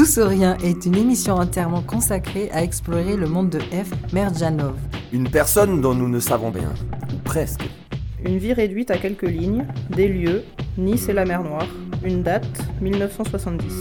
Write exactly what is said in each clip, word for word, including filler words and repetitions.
Tous ou rien est une émission entièrement consacrée à explorer le monde de F. Merdjanov. Une personne dont nous ne savons rien, ou presque. Une vie réduite à quelques lignes, des lieux, Nice et la mer Noire, une date, mille neuf cent soixante-dix.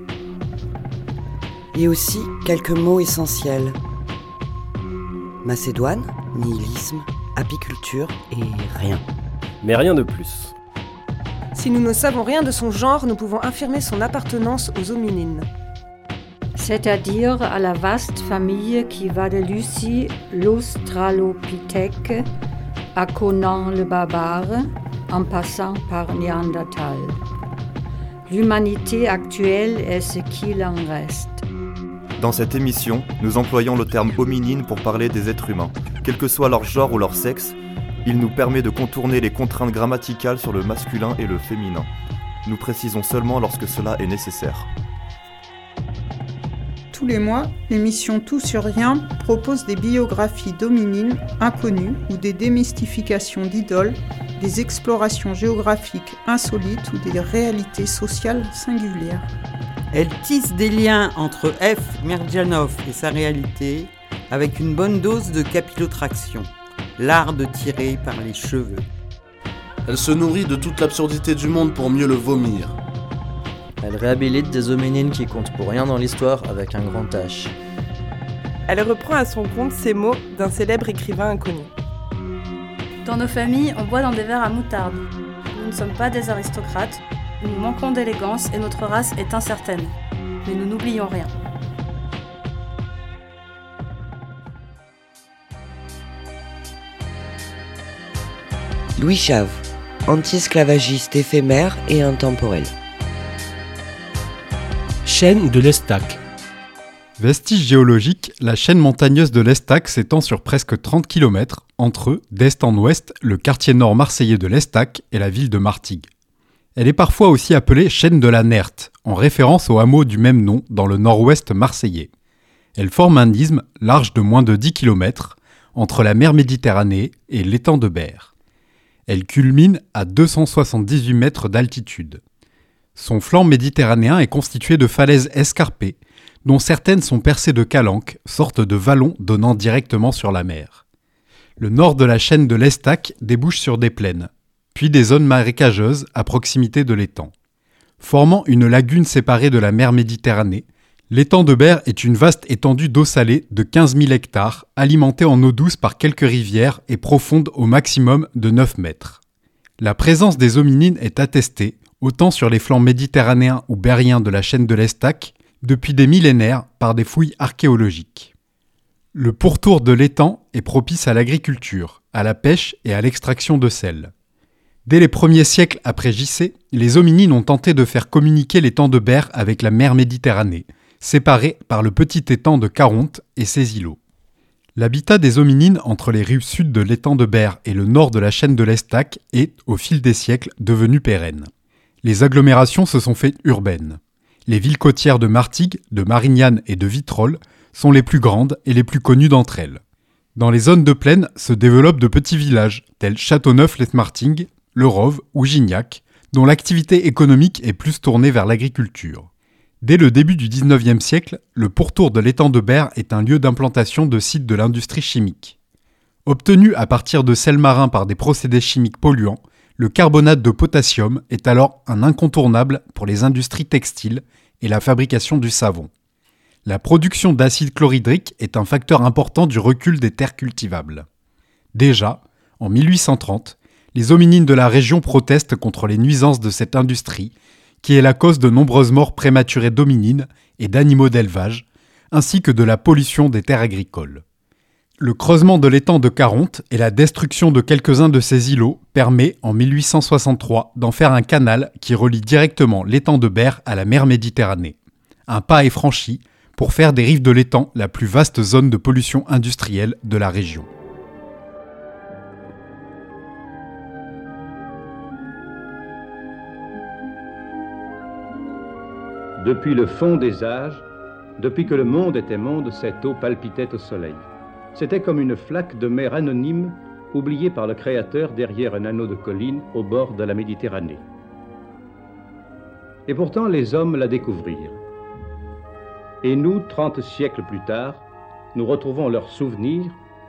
Et aussi quelques mots essentiels. Macédoine, nihilisme, apiculture et rien. Mais rien de plus. Si nous ne savons rien de son genre, nous pouvons affirmer son appartenance aux hominines. C'est-à-dire à la vaste famille qui va de Lucie, l'Australopithèque, à Conan le barbare, en passant par Néandertal. L'humanité actuelle est ce qu'il en reste. Dans cette émission, nous employons le terme hominine pour parler des êtres humains. Quel que soit leur genre ou leur sexe, il nous permet de contourner les contraintes grammaticales sur le masculin et le féminin. Nous précisons seulement lorsque cela est nécessaire. Tous les mois, l'émission Tout sur rien propose des biographies d'hominines inconnues ou des démystifications d'idoles, des explorations géographiques insolites ou des réalités sociales singulières. Elle tisse des liens entre F. Merdjanov et sa réalité avec une bonne dose de capillotraction, l'art de tirer par les cheveux. Elle se nourrit de toute l'absurdité du monde pour mieux le vomir. Elle réhabilite des hominines qui comptent pour rien dans l'histoire avec un grand H. Elle reprend à son compte ces mots d'un célèbre écrivain inconnu. Dans nos familles, on boit dans des verres à moutarde. Nous ne sommes pas des aristocrates, nous manquons d'élégance et notre race est incertaine. Mais nous n'oublions rien. Louis Chave, anti-esclavagiste éphémère et intemporel. Chaîne de l'Estac. Vestige géologique, la chaîne montagneuse de l'Estac s'étend sur presque trente kilomètres entre, d'est en ouest, le quartier nord marseillais de l'Estac et la ville de Martigues. Elle est parfois aussi appelée chaîne de la Nerte, en référence au hameau du même nom dans le nord-ouest marseillais. Elle forme un isthme large de moins de dix kilomètres entre la mer Méditerranée et l'étang de Berre. Elle culmine à deux cent soixante-dix-huit mètres d'altitude. Son flanc méditerranéen est constitué de falaises escarpées, dont certaines sont percées de calanques, sorte de vallons donnant directement sur la mer. Le nord de la chaîne de l'Estac débouche sur des plaines, puis des zones marécageuses à proximité de l'étang. Formant une lagune séparée de la mer Méditerranée, l'étang de Berre est une vaste étendue d'eau salée de quinze mille hectares, alimentée en eau douce par quelques rivières et profonde au maximum de neuf mètres. La présence des hominines est attestée, autant sur les flancs méditerranéens ou berriens de la chaîne de l'Estac, depuis des millénaires par des fouilles archéologiques. Le pourtour de l'étang est propice à l'agriculture, à la pêche et à l'extraction de sel. Dès les premiers siècles après J C, les hominines ont tenté de faire communiquer l'étang de Berre avec la mer Méditerranée, séparée par le petit étang de Caronte et ses îlots. L'habitat des hominines entre les rives sud de l'étang de Berre et le nord de la chaîne de l'Estac est, au fil des siècles, devenu pérenne. Les agglomérations se sont faites urbaines. Les villes côtières de Martigues, de Marignane et de Vitrolles sont les plus grandes et les plus connues d'entre elles. Dans les zones de plaine se développent de petits villages tels Châteauneuf-lès-Martigues, Le Rove ou Gignac, dont l'activité économique est plus tournée vers l'agriculture. Dès le début du dix-neuvième siècle, le pourtour de l'étang de Berre est un lieu d'implantation de sites de l'industrie chimique. Obtenu à partir de sel marin par des procédés chimiques polluants, le carbonate de potassium est alors un incontournable pour les industries textiles et la fabrication du savon. La production d'acide chlorhydrique est un facteur important du recul des terres cultivables. Déjà, en mille huit cent trente, les hominines de la région protestent contre les nuisances de cette industrie, qui est la cause de nombreuses morts prématurées d'hominines et d'animaux d'élevage, ainsi que de la pollution des terres agricoles. Le creusement de l'étang de Caronte et la destruction de quelques-uns de ses îlots permet, en mille huit cent soixante-trois, d'en faire un canal qui relie directement l'étang de Berre à la mer Méditerranée. Un pas est franchi pour faire des rives de l'étang la plus vaste zone de pollution industrielle de la région. Depuis le fond des âges, depuis que le monde était monde, cette eau palpitait au soleil. C'était comme une flaque de mer anonyme, oubliée par le Créateur derrière un anneau de collines au bord de la Méditerranée. Et pourtant, les hommes la découvrirent. Et nous, trente siècles plus tard, nous retrouvons leurs souvenirs.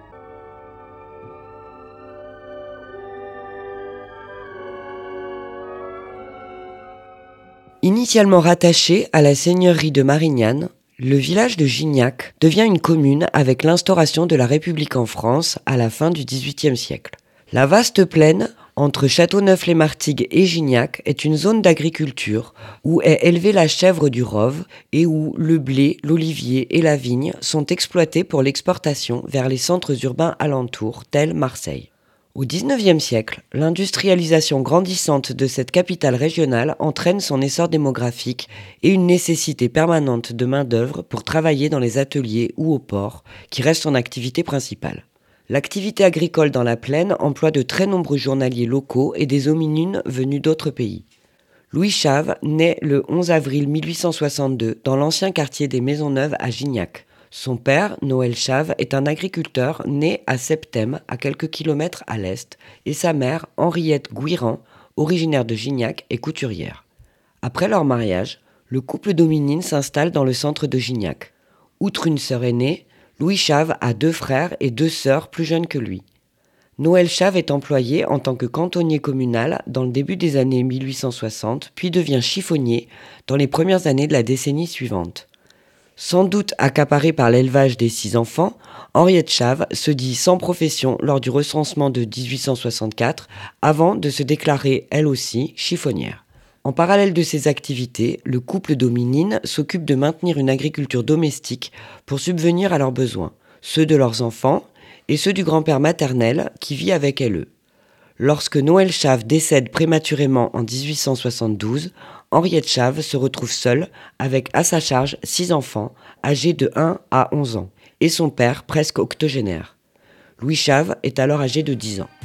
Initialement rattaché à la seigneurie de Marignane, le village de Gignac devient une commune avec l'instauration de la République en France à la fin du dix-huitième siècle. La vaste plaine entre Châteauneuf-les-Martigues et Gignac est une zone d'agriculture où est élevée la chèvre du Rove et où le blé, l'olivier et la vigne sont exploités pour l'exportation vers les centres urbains alentours, tels Marseille. Au dix-neuvième siècle, l'industrialisation grandissante de cette capitale régionale entraîne son essor démographique et une nécessité permanente de main-d'œuvre pour travailler dans les ateliers ou au port, qui restent son activité principale. L'activité agricole dans la plaine emploie de très nombreux journaliers locaux et des hominines venus d'autres pays. Louis Chave naît le onze avril mille huit cent soixante-deux dans l'ancien quartier des Maisonneuves à Gignac. Son père, Noël Chave, est un agriculteur né à Septem, à quelques kilomètres à l'est, et sa mère, Henriette Guiran, originaire de Gignac, est couturière. Après leur mariage, le couple d'hominines s'installe dans le centre de Gignac. Outre une sœur aînée, Louis Chave a deux frères et deux sœurs plus jeunes que lui. Noël Chave est employé en tant que cantonnier communal dans le début des années mille huit cent soixante, puis devient chiffonnier dans les premières années de la décennie suivante. Sans doute accaparée par l'élevage des six enfants, Henriette Chave se dit sans profession lors du recensement de dix-huit cent soixante-quatre, avant de se déclarer elle aussi chiffonnière. En parallèle de ses activités, le couple d'hominines s'occupe de maintenir une agriculture domestique pour subvenir à leurs besoins, ceux de leurs enfants et ceux du grand-père maternel qui vit avec elle. Lorsque Noël Chave décède prématurément en dix-huit cent soixante-douze, Henriette Chave se retrouve seule avec à sa charge six enfants âgés de un à onze ans et son père presque octogénaire. Louis Chave est alors âgé de dix ans.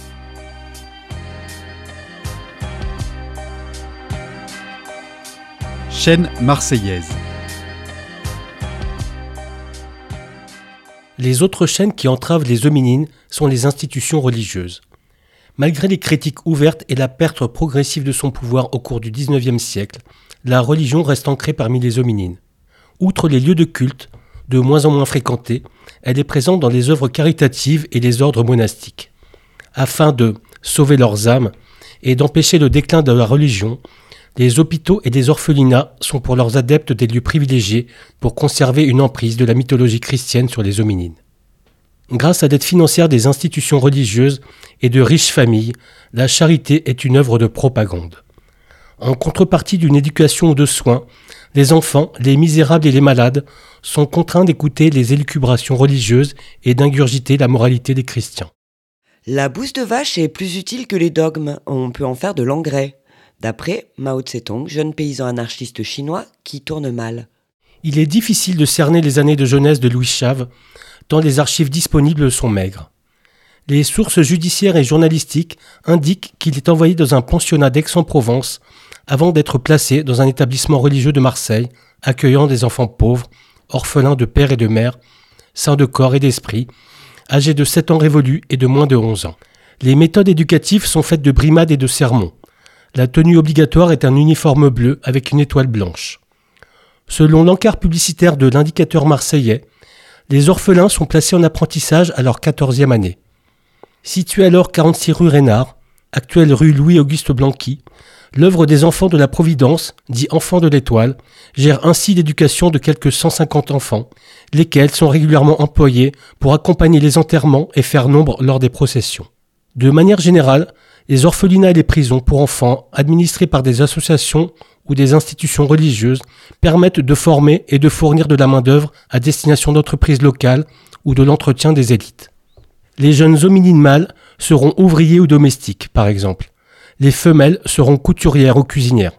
Chaîne marseillaise. Les autres chaînes qui entravent les hominines sont les institutions religieuses. Malgré les critiques ouvertes et la perte progressive de son pouvoir au cours du dix-neuvième siècle, la religion reste ancrée parmi les hominines. Outre les lieux de culte, de moins en moins fréquentés, elle est présente dans les œuvres caritatives et les ordres monastiques. Afin de sauver leurs âmes et d'empêcher le déclin de la religion, les hôpitaux et les orphelinats sont pour leurs adeptes des lieux privilégiés pour conserver une emprise de la mythologie chrétienne sur les hominines. Grâce à l'aide financière des institutions religieuses et de riches familles, la charité est une œuvre de propagande. En contrepartie d'une éducation ou de soins, les enfants, les misérables et les malades sont contraints d'écouter les élucubrations religieuses et d'ingurgiter la moralité des chrétiens. La bouse de vache est plus utile que les dogmes, on peut en faire de l'engrais, d'après Mao Tse-tung, jeune paysan anarchiste chinois qui tourne mal. Il est difficile de cerner les années de jeunesse de Louis Chave, tant les archives disponibles sont maigres. Les sources judiciaires et journalistiques indiquent qu'il est envoyé dans un pensionnat d'Aix-en-Provence avant d'être placé dans un établissement religieux de Marseille, accueillant des enfants pauvres, orphelins de père et de mère, sains de corps et d'esprit, âgés de sept ans révolus et de moins de onze ans. Les méthodes éducatives sont faites de brimades et de sermons. La tenue obligatoire est un uniforme bleu avec une étoile blanche. Selon l'encart publicitaire de l'Indicateur marseillais, les orphelins sont placés en apprentissage à leur quatorzième année. Située alors quarante-six rue Reynard, actuelle rue Louis-Auguste Blanqui, l'œuvre des enfants de la Providence, dit Enfants de l'Étoile, gère ainsi l'éducation de quelques cent cinquante enfants, lesquels sont régulièrement employés pour accompagner les enterrements et faire nombre lors des processions. De manière générale, les orphelinats et les prisons pour enfants, administrés par des associations ou des institutions religieuses, permettent de former et de fournir de la main-d'œuvre à destination d'entreprises locales ou de l'entretien des élites. Les jeunes hominines mâles seront ouvriers ou domestiques, par exemple. Les femelles seront couturières ou cuisinières.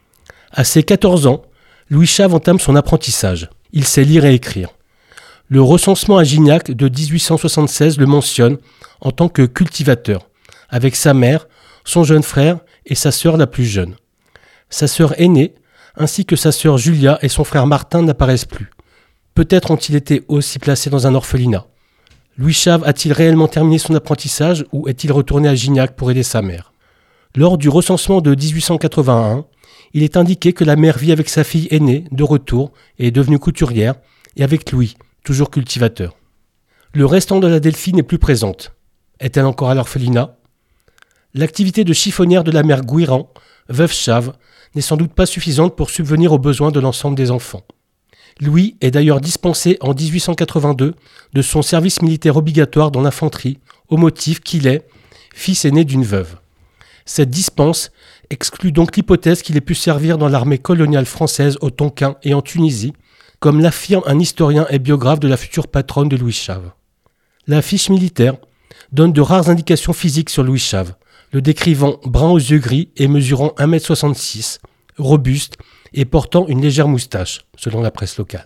À ses quatorze ans, Louis Chave entame son apprentissage. Il sait lire et écrire. Le recensement à Gignac de dix-huit cent soixante-seize le mentionne en tant que cultivateur, avec sa mère, son jeune frère et sa sœur la plus jeune. Sa sœur aînée, ainsi que sa sœur Julia et son frère Martin n'apparaissent plus. Peut-être ont-ils été aussi placés dans un orphelinat. Louis Chave a-t-il réellement terminé son apprentissage ou est-il retourné à Gignac pour aider sa mère ? Lors du recensement de dix-huit cent quatre-vingt-un, il est indiqué que la mère vit avec sa fille aînée, de retour, et est devenue couturière, et avec Louis, toujours cultivateur. Le restant de la Delphi n'est plus présente. Est-elle encore à l'orphelinat ? L'activité de chiffonnière de la mère Guiran, veuve Chave, n'est sans doute pas suffisante pour subvenir aux besoins de l'ensemble des enfants. Louis est d'ailleurs dispensé en dix-huit cent quatre-vingt-deux de son service militaire obligatoire dans l'infanterie, au motif qu'il est fils aîné d'une veuve. Cette dispense exclut donc l'hypothèse qu'il ait pu servir dans l'armée coloniale française au Tonkin et en Tunisie, comme l'affirme un historien et biographe de la future patronne de Louis Chave. La fiche militaire donne de rares indications physiques sur Louis Chave, le décrivant brun aux yeux gris et mesurant un mètre soixante-six, robuste et portant une légère moustache, selon la presse locale.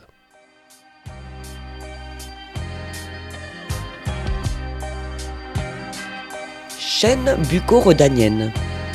Chaîne bucco-rhodanienne.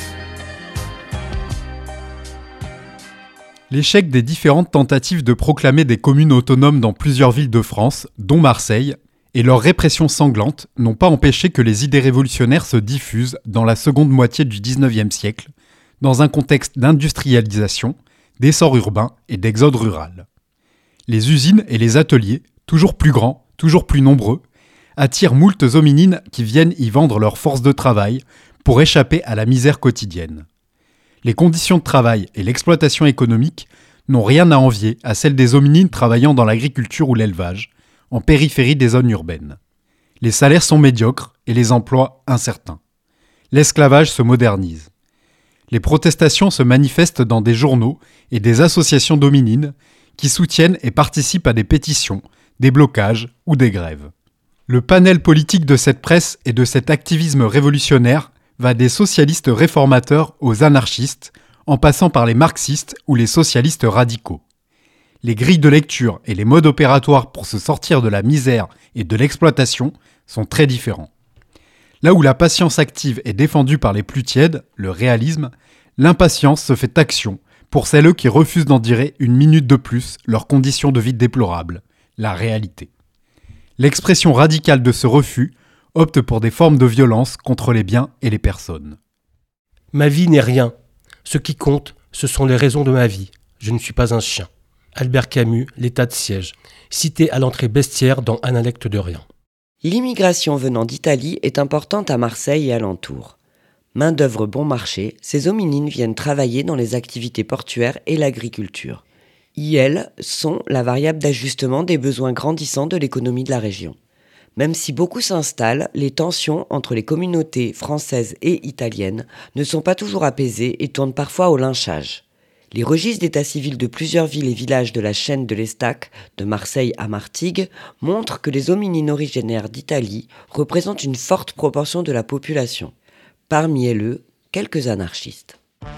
L'échec des différentes tentatives de proclamer des communes autonomes dans plusieurs villes de France, dont Marseille, et leur répression sanglante n'ont pas empêché que les idées révolutionnaires se diffusent dans la seconde moitié du dix-neuvième siècle, dans un contexte d'industrialisation, d'essor urbain et d'exode rural. Les usines et les ateliers, toujours plus grands, toujours plus nombreux, attirent moultes hominines qui viennent y vendre leur force de travail pour échapper à la misère quotidienne. Les conditions de travail et l'exploitation économique n'ont rien à envier à celles des hominines travaillant dans l'agriculture ou l'élevage, en périphérie des zones urbaines. Les salaires sont médiocres et les emplois incertains. L'esclavage se modernise. Les protestations se manifestent dans des journaux et des associations d'hominines qui soutiennent et participent à des pétitions, des blocages ou des grèves. Le panel politique de cette presse et de cet activisme révolutionnaire va des socialistes réformateurs aux anarchistes, en passant par les marxistes ou les socialistes radicaux. Les grilles de lecture et les modes opératoires pour se sortir de la misère et de l'exploitation sont très différents. Là où la patience active est défendue par les plus tièdes, le réalisme, l'impatience se fait action pour celles qui refusent d'endurer une minute de plus leurs conditions de vie déplorables, la réalité. L'expression radicale de ce refus opte pour des formes de violence contre les biens et les personnes. Ma vie n'est rien. Ce qui compte, ce sont les raisons de ma vie. Je ne suis pas un chien. Albert Camus, L'état de siège, cité à l'entrée bestiaire dans Analecte de rien. L'immigration venant d'Italie est importante à Marseille et alentour. Main-d'œuvre bon marché, ces hominines viennent travailler dans les activités portuaires et l'agriculture. I L sont la variable d'ajustement des besoins grandissants de l'économie de la région. Même si beaucoup s'installent, les tensions entre les communautés françaises et italiennes ne sont pas toujours apaisées et tournent parfois au lynchage. Les registres d'état civil de plusieurs villes et villages de la chaîne de l'Estac, de Marseille à Martigues, montrent que les hominines originaires d'Italie représentent une forte proportion de la population. Parmi elles, quelques anarchistes.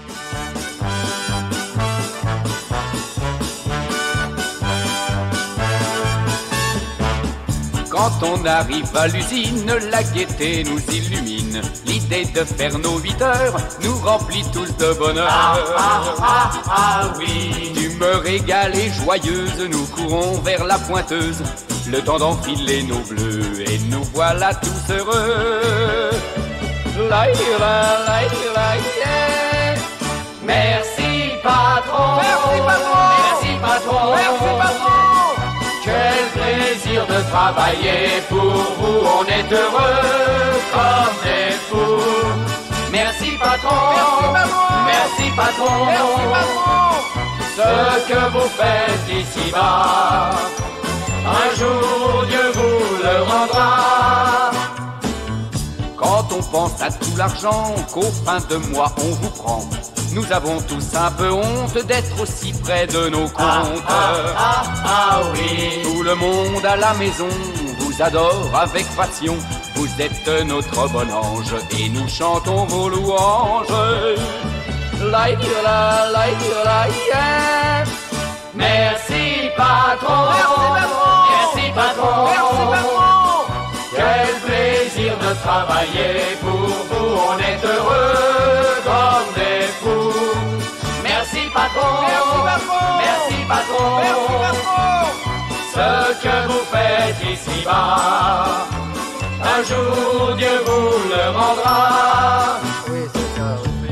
Quand on arrive à l'usine, la gaieté nous illumine. L'idée de faire nos huit heures nous remplit tous de bonheur. Ah, ah, ah, ah, oui. D'humeur égale et joyeuse, nous courons vers la pointeuse. Le temps d'enfiler nos bleus et nous voilà tous heureux. La, la, la, la, yeah. Merci patron. Merci patron. Merci patron. Merci patron. Quel plaisir de travailler pour vous, on est heureux comme des fous. Merci patron, merci patron, merci patron. Ce que vous faites ici-bas, un jour Dieu vous le rendra. Quand on pense à tout l'argent qu'au fin de mois on vous prend, nous avons tous un peu honte d'être aussi près de nos comptes. Ah, ah, ah, ah oui. Tout le monde à la maison vous adore avec passion. Vous êtes notre bon ange et nous chantons vos louanges. La, la, la, la, yeah. Merci patron. Merci patron. Merci patron. Merci patron. Quel plaisir de travailler pour vous, on est heureux comme des fous. Merci patron, merci patron, merci patron, merci patron. Ce que vous faites ici-bas, un jour Dieu vous le rendra. Oui, c'est ça. Mais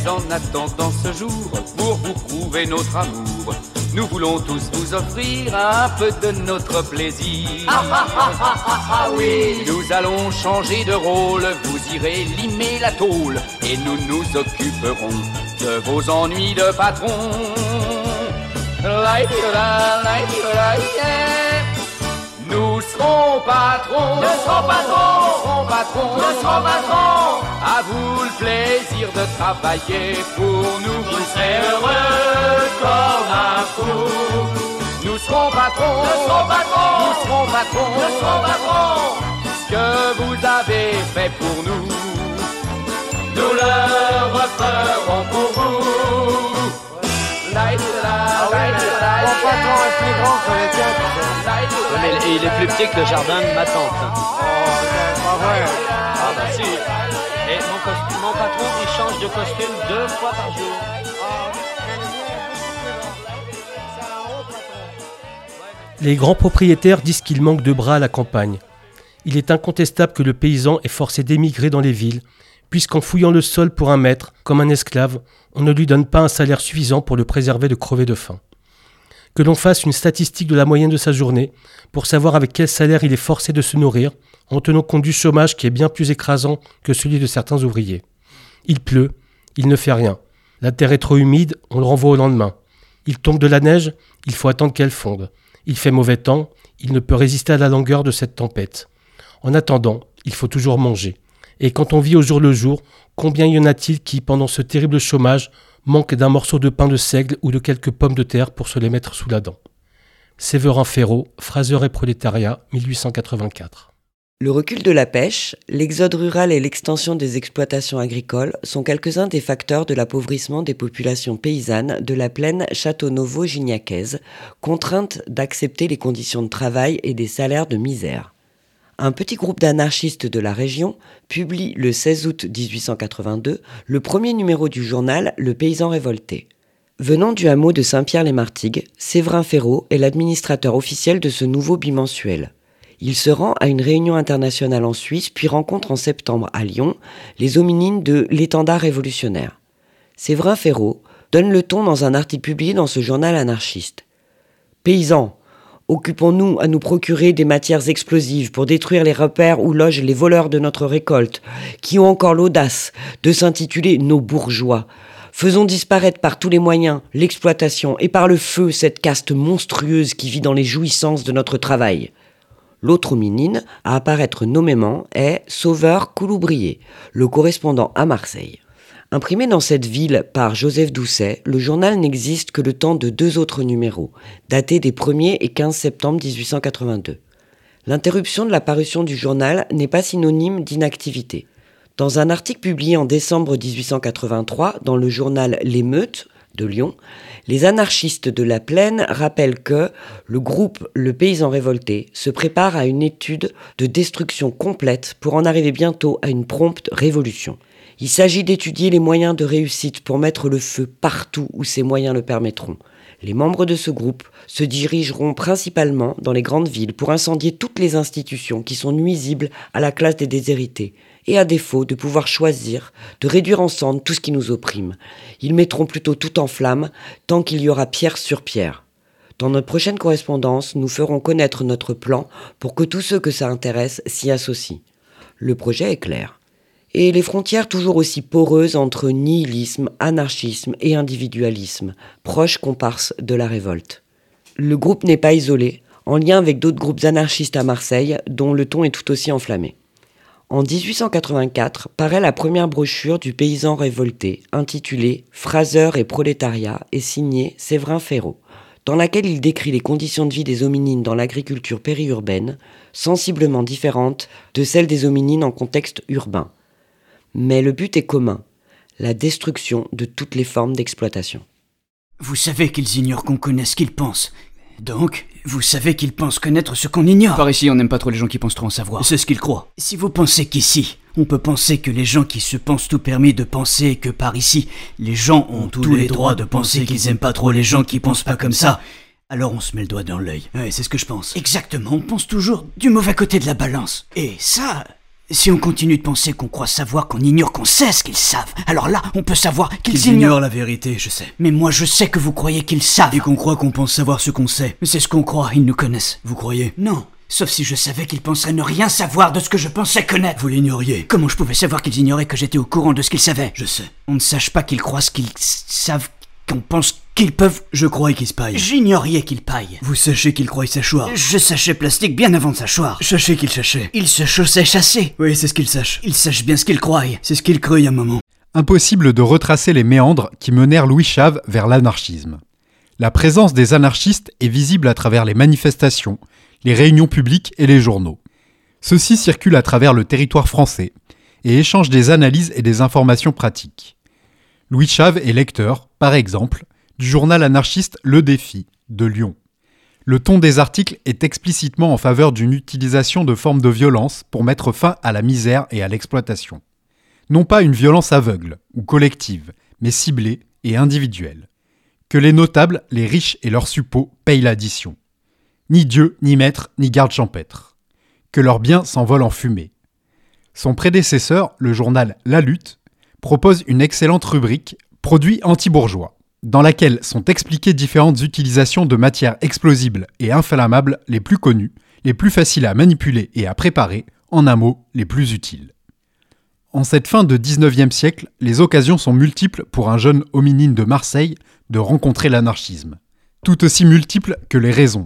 en attendant ce jour, pour vous prouver notre amour, nous voulons tous vous offrir un peu de notre plaisir. Ah ah ah ah ah ah oui. Nous allons changer de rôle, vous irez limer la tôle, et nous nous occuperons de vos ennuis de patron. Nous serons patrons, nous serons patrons, nous serons patrons, nous serons patrons. À vous le plaisir de travailler pour nous, vous serez heureux comme un fou. Nous serons patrons, nous serons patrons, nous serons patrons, nous serons patrons. Ce que vous avez fait pour nous, nous le referons pour vous. Mon patron est plus grand que le tien. Mais il est plus petit que le jardin de ma tante. Oh, c'est pas vrai. Ah bah si. Et mon, costume, mon patron, il change de costume deux fois par jour. Les grands propriétaires disent qu'il manque de bras à la campagne. Il est incontestable que le paysan est forcé d'émigrer dans les villes, puisqu'en fouillant le sol pour un maître, comme un esclave, on ne lui donne pas un salaire suffisant pour le préserver de crever de faim. Que l'on fasse une statistique de la moyenne de sa journée, pour savoir avec quel salaire il est forcé de se nourrir, en tenant compte du chômage qui est bien plus écrasant que celui de certains ouvriers. Il pleut, il ne fait rien. La terre est trop humide, on le renvoie au lendemain. Il tombe de la neige, il faut attendre qu'elle fonde. Il fait mauvais temps, il ne peut résister à la longueur de cette tempête. En attendant, il faut toujours manger. Et quand on vit au jour le jour, combien y en a-t-il qui, pendant ce terrible chômage, manquent d'un morceau de pain de seigle ou de quelques pommes de terre pour se les mettre sous la dent? Séverin Ferraud, Fraser et prolétariat, mille huit cent quatre-vingt-quatre. Le recul de la pêche, l'exode rural et l'extension des exploitations agricoles sont quelques-uns des facteurs de l'appauvrissement des populations paysannes de la plaine châteauneuvaux-gignaccaise, contraintes d'accepter les conditions de travail et des salaires de misère. Un petit groupe d'anarchistes de la région publie le seize août dix-huit cent quatre-vingt-deux le premier numéro du journal Le Paysan révolté. Venant du hameau de Saint-Pierre-les-Martigues, Séverin Ferraud est l'administrateur officiel de ce nouveau bimensuel. Il se rend à une réunion internationale en Suisse, puis rencontre en septembre à Lyon les hominines de l'Étendard révolutionnaire. Séverin Ferraud donne le ton dans un article publié dans ce journal anarchiste. « Paysans, occupons-nous à nous procurer des matières explosives pour détruire les repères où logent les voleurs de notre récolte, qui ont encore l'audace de s'intituler nos bourgeois. Faisons disparaître par tous les moyens l'exploitation et par le feu cette caste monstrueuse qui vit dans les jouissances de notre travail. » L'autre hominine à apparaître nommément est Sauveur Couloubrier, le correspondant à Marseille. Imprimé dans cette ville par Joseph Doucet, le journal n'existe que le temps de deux autres numéros, datés des premier et quinze septembre dix-huit cent quatre-vingt-deux. L'interruption de la parution du journal n'est pas synonyme d'inactivité. Dans un article publié en décembre dix-huit cent quatre-vingt-trois dans le journal L'Émeute de Lyon, les anarchistes de la plaine rappellent que le groupe Le Paysan révolté se prépare à une étude de destruction complète pour en arriver bientôt à une prompte révolution. Il s'agit d'étudier les moyens de réussite pour mettre le feu partout où ces moyens le permettront. Les membres de ce groupe se dirigeront principalement dans les grandes villes pour incendier toutes les institutions qui sont nuisibles à la classe des déshérités, et à défaut de pouvoir choisir, de réduire en cendres tout ce qui nous opprime. Ils mettront plutôt tout en flammes tant qu'il y aura pierre sur pierre. Dans notre prochaine correspondance, nous ferons connaître notre plan pour que tous ceux que ça intéresse s'y associent. Le projet est clair. Et les frontières toujours aussi poreuses entre nihilisme, anarchisme et individualisme, proches comparses de la révolte. Le groupe n'est pas isolé, en lien avec d'autres groupes anarchistes à Marseille, dont le ton est tout aussi enflammé. En dix-huit cent quatre-vingt-quatre paraît la première brochure du Paysan révolté, intitulée « Fraser et prolétariat » et signée Séverin Ferraud, dans laquelle il décrit les conditions de vie des hominines dans l'agriculture périurbaine, sensiblement différentes de celles des hominines en contexte urbain. Mais le but est commun, la destruction de toutes les formes d'exploitation. Vous savez qu'ils ignorent qu'on connaisse ce qu'ils pensent. Donc, vous savez qu'ils pensent connaître ce qu'on ignore. Par ici, on n'aime pas trop les gens qui pensent trop en savoir. C'est ce qu'ils croient. Si vous pensez qu'ici, on peut penser que les gens qui se pensent tout permis de penser que par ici, les gens ont, ont tous, tous les droits de penser qu'ils aiment pas trop les gens qui pensent pas comme ça, alors on se met le doigt dans l'œil. Ouais, c'est ce que je pense. Exactement, on pense toujours du mauvais côté de la balance. Et ça... Si on continue de penser qu'on croit savoir, qu'on ignore, qu'on sait ce qu'ils savent, alors là, on peut savoir qu'ils, qu'ils ignorent la vérité, je sais. Mais moi, je sais que vous croyez qu'ils savent. Et qu'on croit qu'on pense savoir ce qu'on sait. Mais c'est ce qu'on croit, ils nous connaissent. Vous croyez? Non. Sauf si je savais qu'ils penseraient ne rien savoir de ce que je pensais connaître. Vous l'ignoriez. Comment je pouvais savoir qu'ils ignoraient que j'étais au courant de ce qu'ils savaient? Je sais. On ne sache pas qu'ils croient ce qu'ils savent, qu'on pense qu'ils peuvent... Je croyais qu'ils se paillent. J'ignorais qu'ils paillent. Vous sachez qu'ils croient s'achoir. Je sachais plastique bien avant de s'achoir. Sachez qu'ils chachaient. Ils se chaussaient chassés. Oui, c'est ce qu'ils sachent. Ils sachent bien ce qu'ils croient. C'est ce qu'ils creuillent un moment. Impossible de retracer les méandres qui menèrent Louis Chave vers l'anarchisme. La présence des anarchistes est visible à travers les manifestations, les réunions publiques et les journaux. Ceux-ci circulent à travers le territoire français et échangent des analyses et des informations pratiques. Louis Chave est lecteur, par exemple, du journal anarchiste Le Défi, de Lyon. Le ton des articles est explicitement en faveur d'une utilisation de formes de violence pour mettre fin à la misère et à l'exploitation. Non pas une violence aveugle ou collective, mais ciblée et individuelle. Que les notables, les riches et leurs suppôts payent l'addition. Ni Dieu, ni maître, ni garde champêtre. Que leurs biens s'envolent en fumée. Son prédécesseur, le journal La Lutte, propose une excellente rubrique « Produits anti-bourgeois », dans laquelle sont expliquées différentes utilisations de matières explosibles et inflammables les plus connues, les plus faciles à manipuler et à préparer, en un mot, les plus utiles. En cette fin de dix-neuvième siècle, les occasions sont multiples pour un jeune hominine de Marseille de rencontrer l'anarchisme. Tout aussi multiples que les raisons.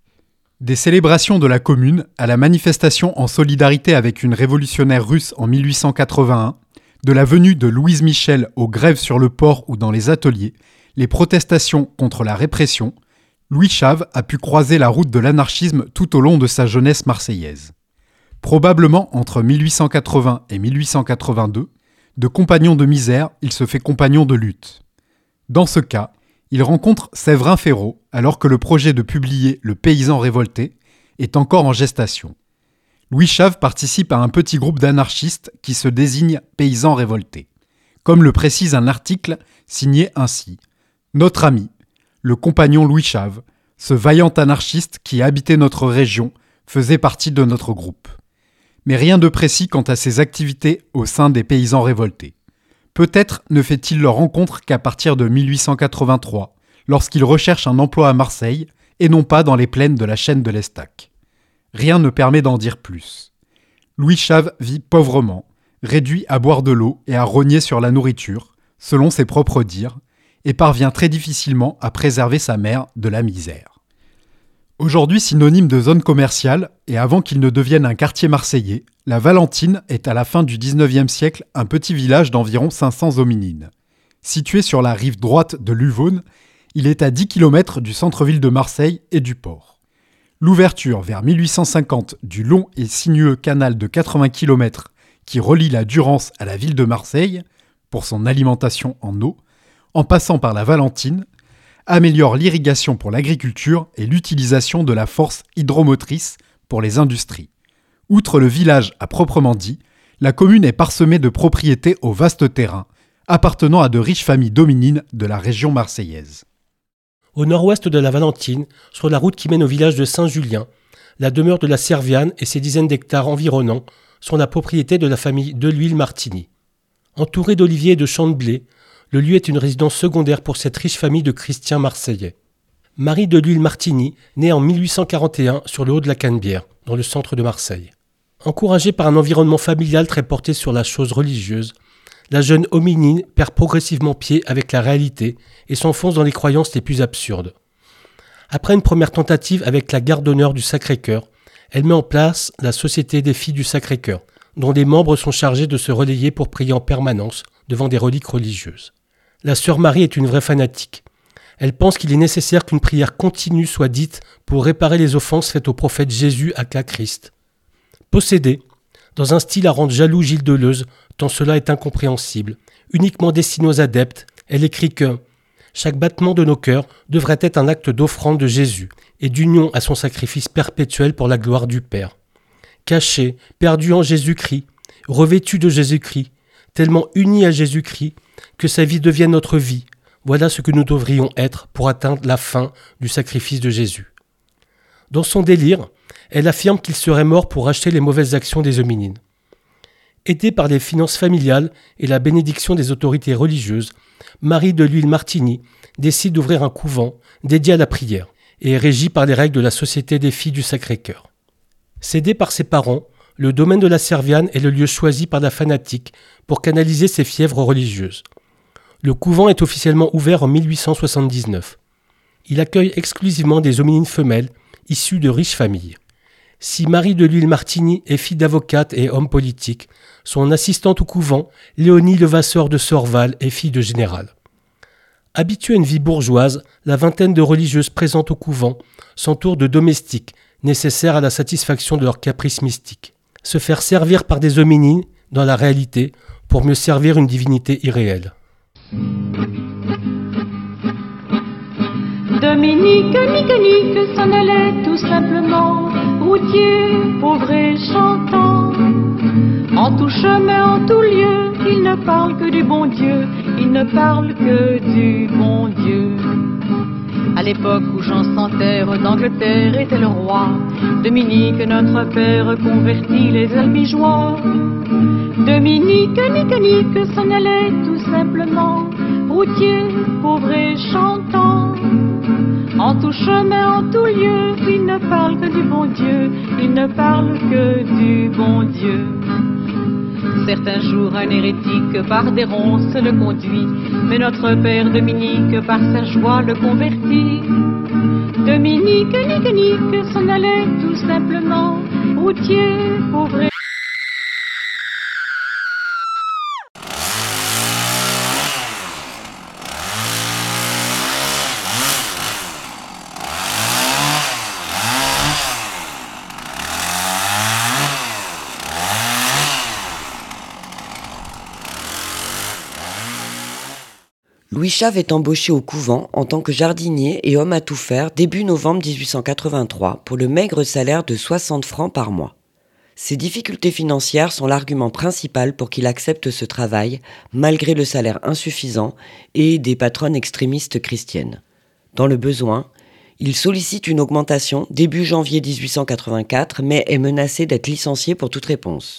Des célébrations de la Commune à la manifestation en solidarité avec une révolutionnaire russe en mille huit cent quatre-vingt-un, de la venue de Louise Michel aux grèves sur le port ou dans les ateliers, les protestations contre la répression, Louis Chave a pu croiser la route de l'anarchisme tout au long de sa jeunesse marseillaise. Probablement entre mille huit cent quatre-vingts et mille huit cent quatre-vingt-deux, de compagnon de misère, il se fait compagnon de lutte. Dans ce cas, il rencontre Séverin Ferraud alors que le projet de publier Le Paysan révolté est encore en gestation. Louis Chave participe à un petit groupe d'anarchistes qui se désigne Paysans révoltés. Comme le précise un article signé ainsi « Notre ami, le compagnon Louis Chave, ce vaillant anarchiste qui habitait notre région, faisait partie de notre groupe. » Mais rien de précis quant à ses activités au sein des Paysans révoltés. Peut-être ne fait-il leur rencontre qu'à partir de mille huit cent quatre-vingt-trois, lorsqu'il recherche un emploi à Marseille, et non pas dans les plaines de la chaîne de l'Estac. Rien ne permet d'en dire plus. Louis Chave vit pauvrement, réduit à boire de l'eau et à rogner sur la nourriture, selon ses propres dires, et parvient très difficilement à préserver sa mère de la misère. Aujourd'hui synonyme de zone commerciale, et avant qu'il ne devienne un quartier marseillais, la Valentine est à la fin du dix-neuvième siècle un petit village d'environ cinq cents hominines. Situé sur la rive droite de l'Uvaune, il est à dix kilomètres du centre-ville de Marseille et du port. L'ouverture vers mille huit cent cinquante du long et sinueux canal de quatre-vingts kilomètres qui relie la Durance à la ville de Marseille, pour son alimentation en eau, en passant par la Valentine, améliore l'irrigation pour l'agriculture et l'utilisation de la force hydromotrice pour les industries. Outre le village à proprement dit, la commune est parsemée de propriétés aux vastes terrains, appartenant à de riches familles dominines de la région marseillaise. Au nord-ouest de la Valentine, sur la route qui mène au village de Saint-Julien, la demeure de la Serviane et ses dizaines d'hectares environnants sont la propriété de la famille Deluille-Martini. Entouré d'oliviers et de champs de blé, le lieu est une résidence secondaire pour cette riche famille de chrétiens marseillais. Marie Deluille-Martini naît en mille huit cent quarante et un sur le haut de la Canebière, dans le centre de Marseille. Encouragée par un environnement familial très porté sur la chose religieuse, la jeune hominine perd progressivement pied avec la réalité et s'enfonce dans les croyances les plus absurdes. Après une première tentative avec la garde d'honneur du Sacré-Cœur, elle met en place la Société des filles du Sacré-Cœur, dont les membres sont chargés de se relayer pour prier en permanence devant des reliques religieuses. La sœur Marie est une vraie fanatique. Elle pense qu'il est nécessaire qu'une prière continue soit dite pour réparer les offenses faites au prophète Jésus à Christ. Possédée, dans un style à rendre jaloux Gilles Deleuze, tant cela est incompréhensible, uniquement destiné aux adeptes, elle écrit que « Chaque battement de nos cœurs devrait être un acte d'offrande de Jésus et d'union à son sacrifice perpétuel pour la gloire du Père. Caché, perdu en Jésus-Christ, revêtu de Jésus-Christ, tellement uni à Jésus-Christ que sa vie devienne notre vie, voilà ce que nous devrions être pour atteindre la fin du sacrifice de Jésus. » Dans son délire, elle affirme qu'il serait mort pour racheter les mauvaises actions des hominines. Aidée par les finances familiales et la bénédiction des autorités religieuses, Marie de L'Huilly-Martigny décide d'ouvrir un couvent dédié à la prière et est régie par les règles de la Société des Filles du Sacré-Cœur. Cédée par ses parents, le domaine de la Serviane est le lieu choisi par la fanatique pour canaliser ses fièvres religieuses. Le couvent est officiellement ouvert en mille huit cent soixante-dix-neuf. Il accueille exclusivement des hominines femelles issues de riches familles. Si Marie de L'Huilly-Martigny est fille d'avocate et homme politique, son assistante au couvent, Léonie Levasseur de Sorval, est fille de général. Habituée à une vie bourgeoise, la vingtaine de religieuses présentes au couvent s'entourent de domestiques nécessaires à la satisfaction de leurs caprices mystiques. Se faire servir par des hominines, dans la réalité, pour mieux servir une divinité irréelle. Dominique, nique, nique, s'en allait tout simplement, routier, pauvre et chantant. En tout chemin, en tout lieu, il ne parle que du bon Dieu, il ne parle que du bon Dieu. À l'époque où Jean sans terre d'Angleterre était le roi, Dominique, notre père, convertit les albigeois. Dominique, nique, nique, s'en allait tout simplement, routier, pauvre et chantant. En tout chemin, en tout lieu, il ne parle que du bon Dieu, il ne parle que du bon Dieu. Certains jours, un hérétique par des ronces le conduit, mais notre père Dominique, par sa joie, le convertit. Dominique, nique, nique, s'en allait tout simplement, routier, pauvre et... Louis Chave est embauché au couvent en tant que jardinier et homme à tout faire début novembre dix-huit cent quatre-vingt-trois pour le maigre salaire de soixante francs par mois. Ses difficultés financières sont l'argument principal pour qu'il accepte ce travail, malgré le salaire insuffisant et des patronnes extrémistes chrétiennes. Dans le besoin, il sollicite une augmentation début janvier dix-huit cent quatre-vingt-quatre, mais est menacé d'être licencié pour toute réponse.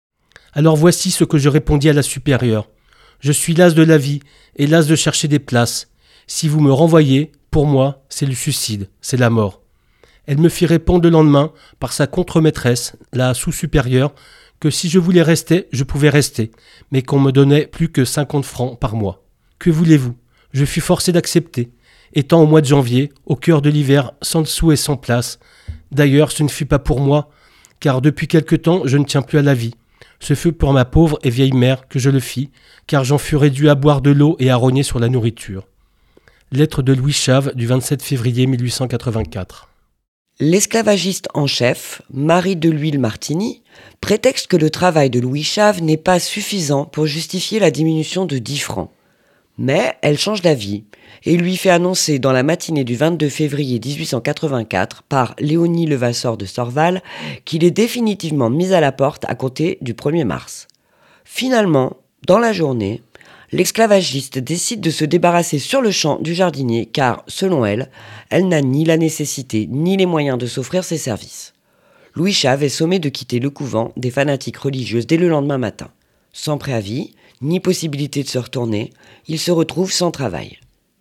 Alors voici ce que je répondis à la supérieure. Je suis las de la vie et las de chercher des places. Si vous me renvoyez, pour moi, c'est le suicide, c'est la mort. Elle me fit répondre le lendemain par sa contre-maîtresse, la sous-supérieure, que si je voulais rester, je pouvais rester, mais qu'on me donnait plus que cinquante francs par mois. Que voulez-vous ? Je fus forcé d'accepter, étant au mois de janvier, au cœur de l'hiver, sans sous et sans place. D'ailleurs, ce ne fut pas pour moi, car depuis quelque temps, je ne tiens plus à la vie. Ce fut pour ma pauvre et vieille mère que je le fis, car j'en fus réduit à boire de l'eau et à rogner sur la nourriture. Lettre de Louis Chave du vingt-sept février mille huit cent quatre-vingt-quatre. L'esclavagiste en chef, Marie de L'Huilly-Martigny, prétexte que le travail de Louis Chave n'est pas suffisant pour justifier la diminution de dix francs. Mais elle change d'avis et lui fait annoncer dans la matinée du vingt-deux février dix-huit cent quatre-vingt-quatre par Léonie Levasseur de Sorval qu'il est définitivement mis à la porte à compter du premier mars. Finalement, dans la journée, l'esclavagiste décide de se débarrasser sur le champ du jardinier car, selon elle, elle n'a ni la nécessité ni les moyens de s'offrir ses services. Louis Chave est sommé de quitter le couvent des fanatiques religieuses dès le lendemain matin. Sans préavis, ni possibilité de se retourner, il se retrouve sans travail.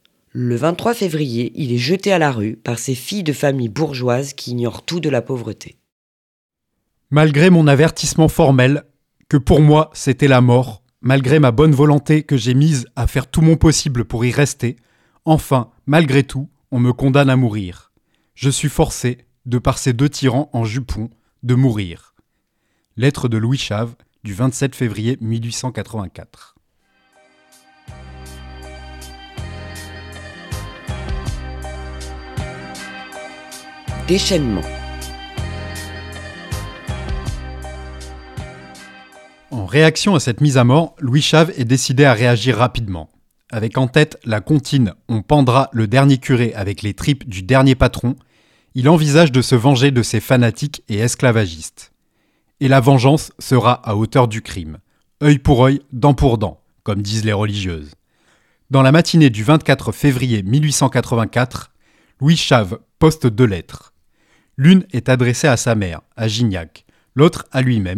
Le vingt-trois février, il est jeté à la rue par ces filles de famille bourgeoises qui ignorent tout de la pauvreté. Malgré mon avertissement formel, que pour moi c'était la mort, malgré ma bonne volonté que j'ai mise à faire tout mon possible pour y rester, enfin, malgré tout, on me condamne à mourir. Je suis forcé, de par ces deux tyrans en jupon, de mourir. Lettre de Louis Chave, du vingt-sept février mille huit cent quatre-vingt-quatre. Déchaînement. En réaction à cette mise à mort, Louis Chave est décidé à réagir rapidement. Avec en tête la comptine « On pendra le dernier curé avec les tripes du dernier patron », il envisage de se venger de ces fanatiques et esclavagistes. Et la vengeance sera à hauteur du crime. Œil pour œil, dent pour dent, comme disent les religieuses. Dans la matinée du vingt-quatre février mille huit cent quatre-vingt-quatre, Louis Chave poste deux lettres. L'une est adressée à sa mère, à Gignac, l'autre à lui-même,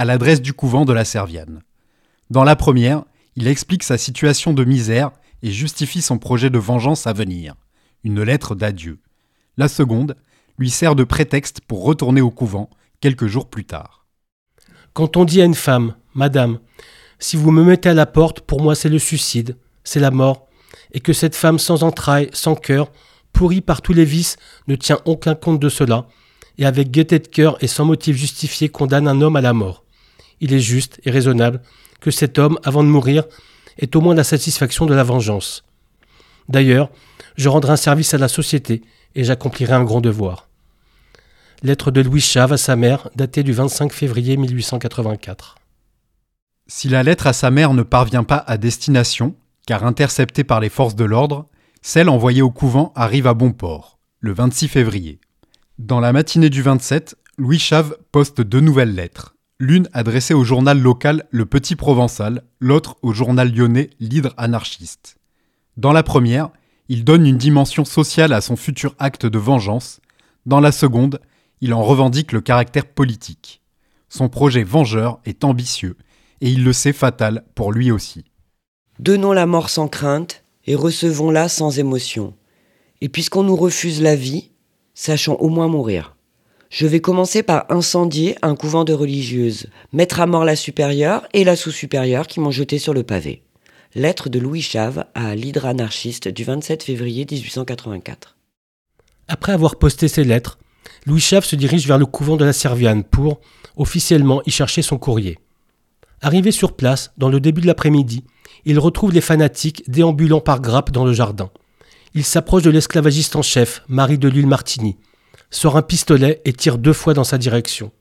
à l'adresse du couvent de la Serviane. Dans la première, il explique sa situation de misère et justifie son projet de vengeance à venir, une lettre d'adieu. La seconde lui sert de prétexte pour retourner au couvent quelques jours plus tard. Quand on dit à une femme « Madame, si vous me mettez à la porte, pour moi c'est le suicide, c'est la mort », et que cette femme sans entrailles, sans cœur, pourrie par tous les vices, ne tient aucun compte de cela, et avec gaieté de cœur et sans motif justifié condamne un homme à la mort. Il est juste et raisonnable que cet homme, avant de mourir, ait au moins la satisfaction de la vengeance. D'ailleurs, je rendrai un service à la société et j'accomplirai un grand devoir. Lettre de Louis Chave à sa mère, datée du vingt-cinq février mille huit cent quatre-vingt-quatre. Si la lettre à sa mère ne parvient pas à destination, car interceptée par les forces de l'ordre, celle envoyée au couvent arrive à bon port, le vingt-six février. Dans la matinée du vingt-sept, Louis Chave poste deux nouvelles lettres, l'une adressée au journal local Le Petit Provençal, l'autre au journal lyonnais L'Hydre Anarchiste. Dans la première, il donne une dimension sociale à son futur acte de vengeance. Dans la seconde, il en revendique le caractère politique. Son projet vengeur est ambitieux, et il le sait fatal pour lui aussi. Donnons la mort sans crainte, et recevons-la sans émotion. Et puisqu'on nous refuse la vie, sachons au moins mourir. Je vais commencer par incendier un couvent de religieuses, mettre à mort la supérieure et la sous-supérieure qui m'ont jeté sur le pavé. Lettre de Louis Chave à l'Hydre Anarchiste du vingt-sept février mille huit cent quatre-vingt-quatre. Après avoir posté ces lettres, Louis Chave se dirige vers le couvent de la Serviane pour, officiellement, y chercher son courrier. Arrivé sur place, dans le début de l'après-midi, il retrouve les fanatiques déambulant par grappes dans le jardin. Il s'approche de l'esclavagiste en chef, Marie de Lille Martini, sort un pistolet et tire deux fois dans sa direction.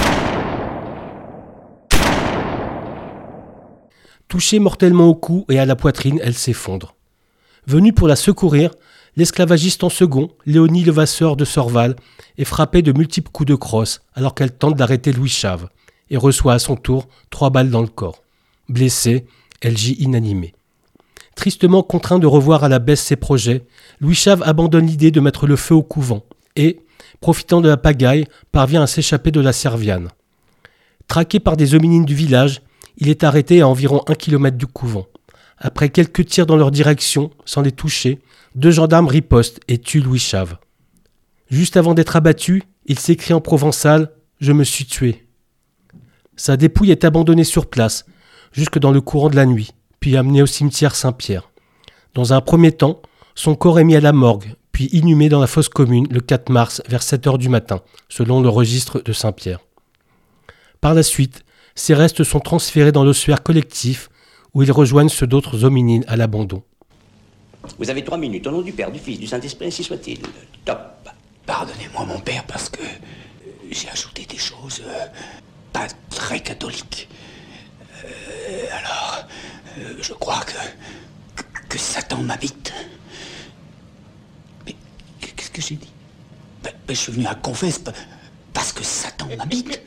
Touchée mortellement au cou et à la poitrine, elle s'effondre. Venu pour la secourir, l'esclavagiste en second, Léonie Levasseur de Sorval, est frappée de multiples coups de crosse alors qu'elle tente d'arrêter Louis Chave et reçoit à son tour trois balles dans le corps. Blessée, elle gît inanimée. Tristement contraint de revoir à la baisse ses projets, Louis Chave abandonne l'idée de mettre le feu au couvent et, profitant de la pagaille, parvient à s'échapper de la Serviane. Traqué par des hominines du village, il est arrêté à environ un kilomètre du couvent. Après quelques tirs dans leur direction, sans les toucher, deux gendarmes ripostent et tuent Louis Chave. Juste avant d'être abattu, il s'écrie en provençal « Je me suis tué ». Sa dépouille est abandonnée sur place, jusque dans le courant de la nuit, puis amenée au cimetière Saint-Pierre. Dans un premier temps, son corps est mis à la morgue, puis inhumé dans la fosse commune le quatre mars vers sept heures du matin, selon le registre de Saint-Pierre. Par la suite, ses restes sont transférés dans l'ossuaire collectif, où ils rejoignent ceux d'autres hominines à l'abandon. Vous avez trois minutes, au nom du Père, du Fils, du Saint-Esprit, ainsi soit-il. Top. Pardonnez-moi, mon père, parce que j'ai ajouté des choses euh, pas très catholiques. Euh, alors, euh, je crois que, que, que Satan m'habite. Mais qu'est-ce que j'ai dit? ben, ben, Je suis venu à confesse parce que Satan m'habite.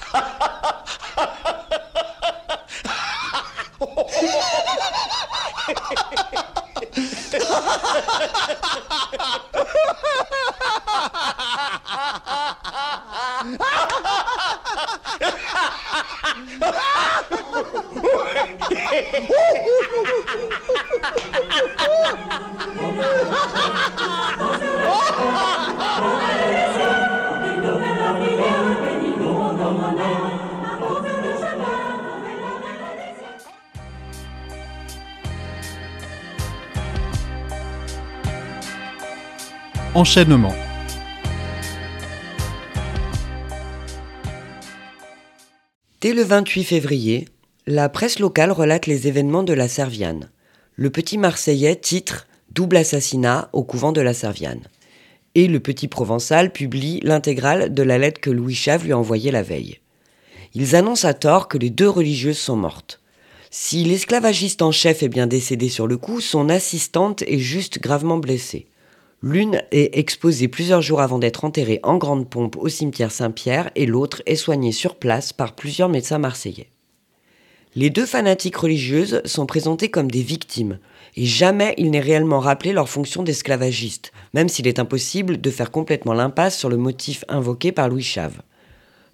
Enchaînement. Dès le vingt-huit février, la presse locale relate les événements de la Serviane. Le Petit Marseillais titre « Double assassinat au couvent de la Serviane » et le Petit Provençal publie l'intégrale de la lettre que Louis Chave lui a envoyée la veille. Ils annoncent à tort que les deux religieuses sont mortes. Si l'esclavagiste en chef est bien décédé sur le coup, son assistante est juste gravement blessée. L'une est exposée plusieurs jours avant d'être enterrée en grande pompe au cimetière Saint-Pierre et l'autre est soignée sur place par plusieurs médecins marseillais. Les deux fanatiques religieuses sont présentées comme des victimes et jamais il n'est réellement rappelé leur fonction d'esclavagistes, même s'il est impossible de faire complètement l'impasse sur le motif invoqué par Louis Chave.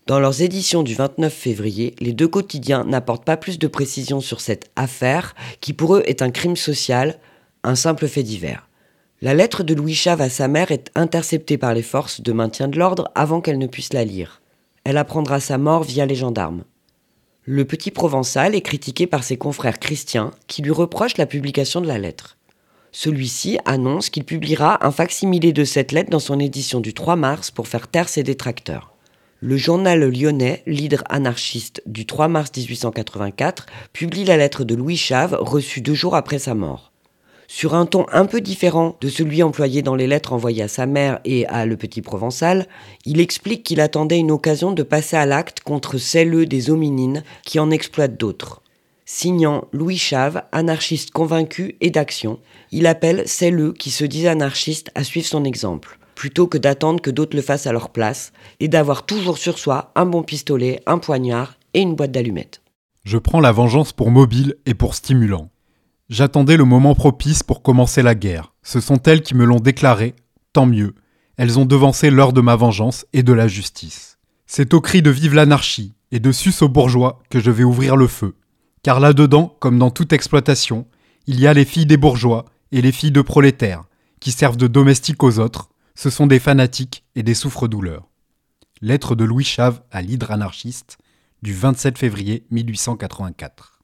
Dans leurs éditions du vingt-neuf février, les deux quotidiens n'apportent pas plus de précisions sur cette affaire qui pour eux est un crime social, un simple fait divers. La lettre de Louis Chave à sa mère est interceptée par les forces de maintien de l'ordre avant qu'elle ne puisse la lire. Elle apprendra sa mort via les gendarmes. Le Petit Provençal est critiqué par ses confrères chrétiens qui lui reprochent la publication de la lettre. Celui-ci annonce qu'il publiera un fac-similé de cette lettre dans son édition du trois mars pour faire taire ses détracteurs. Le journal lyonnais, l'Hydre anarchiste du trois mars dix-huit cent quatre-vingt-quatre, publie la lettre de Louis Chave reçue deux jours après sa mort. Sur un ton un peu différent de celui employé dans les lettres envoyées à sa mère et à Le Petit Provençal, il explique qu'il attendait une occasion de passer à l'acte contre celles des hominines qui en exploitent d'autres. Signant Louis Chave, anarchiste convaincu et d'action, il appelle celles qui se disent anarchistes à suivre son exemple, plutôt que d'attendre que d'autres le fassent à leur place, et d'avoir toujours sur soi un bon pistolet, un poignard et une boîte d'allumettes. Je prends la vengeance pour mobile et pour stimulant. J'attendais le moment propice pour commencer la guerre. Ce sont elles qui me l'ont déclaré, tant mieux. Elles ont devancé l'heure de ma vengeance et de la justice. C'est au cri de vive l'anarchie et de sus aux bourgeois que je vais ouvrir le feu. Car là-dedans, comme dans toute exploitation, il y a les filles des bourgeois et les filles de prolétaires, qui servent de domestiques aux autres. Ce sont des fanatiques et des souffre-douleurs. Lettre de Louis Chave à l'Hydre anarchiste du vingt-sept février mille huit cent quatre-vingt-quatre.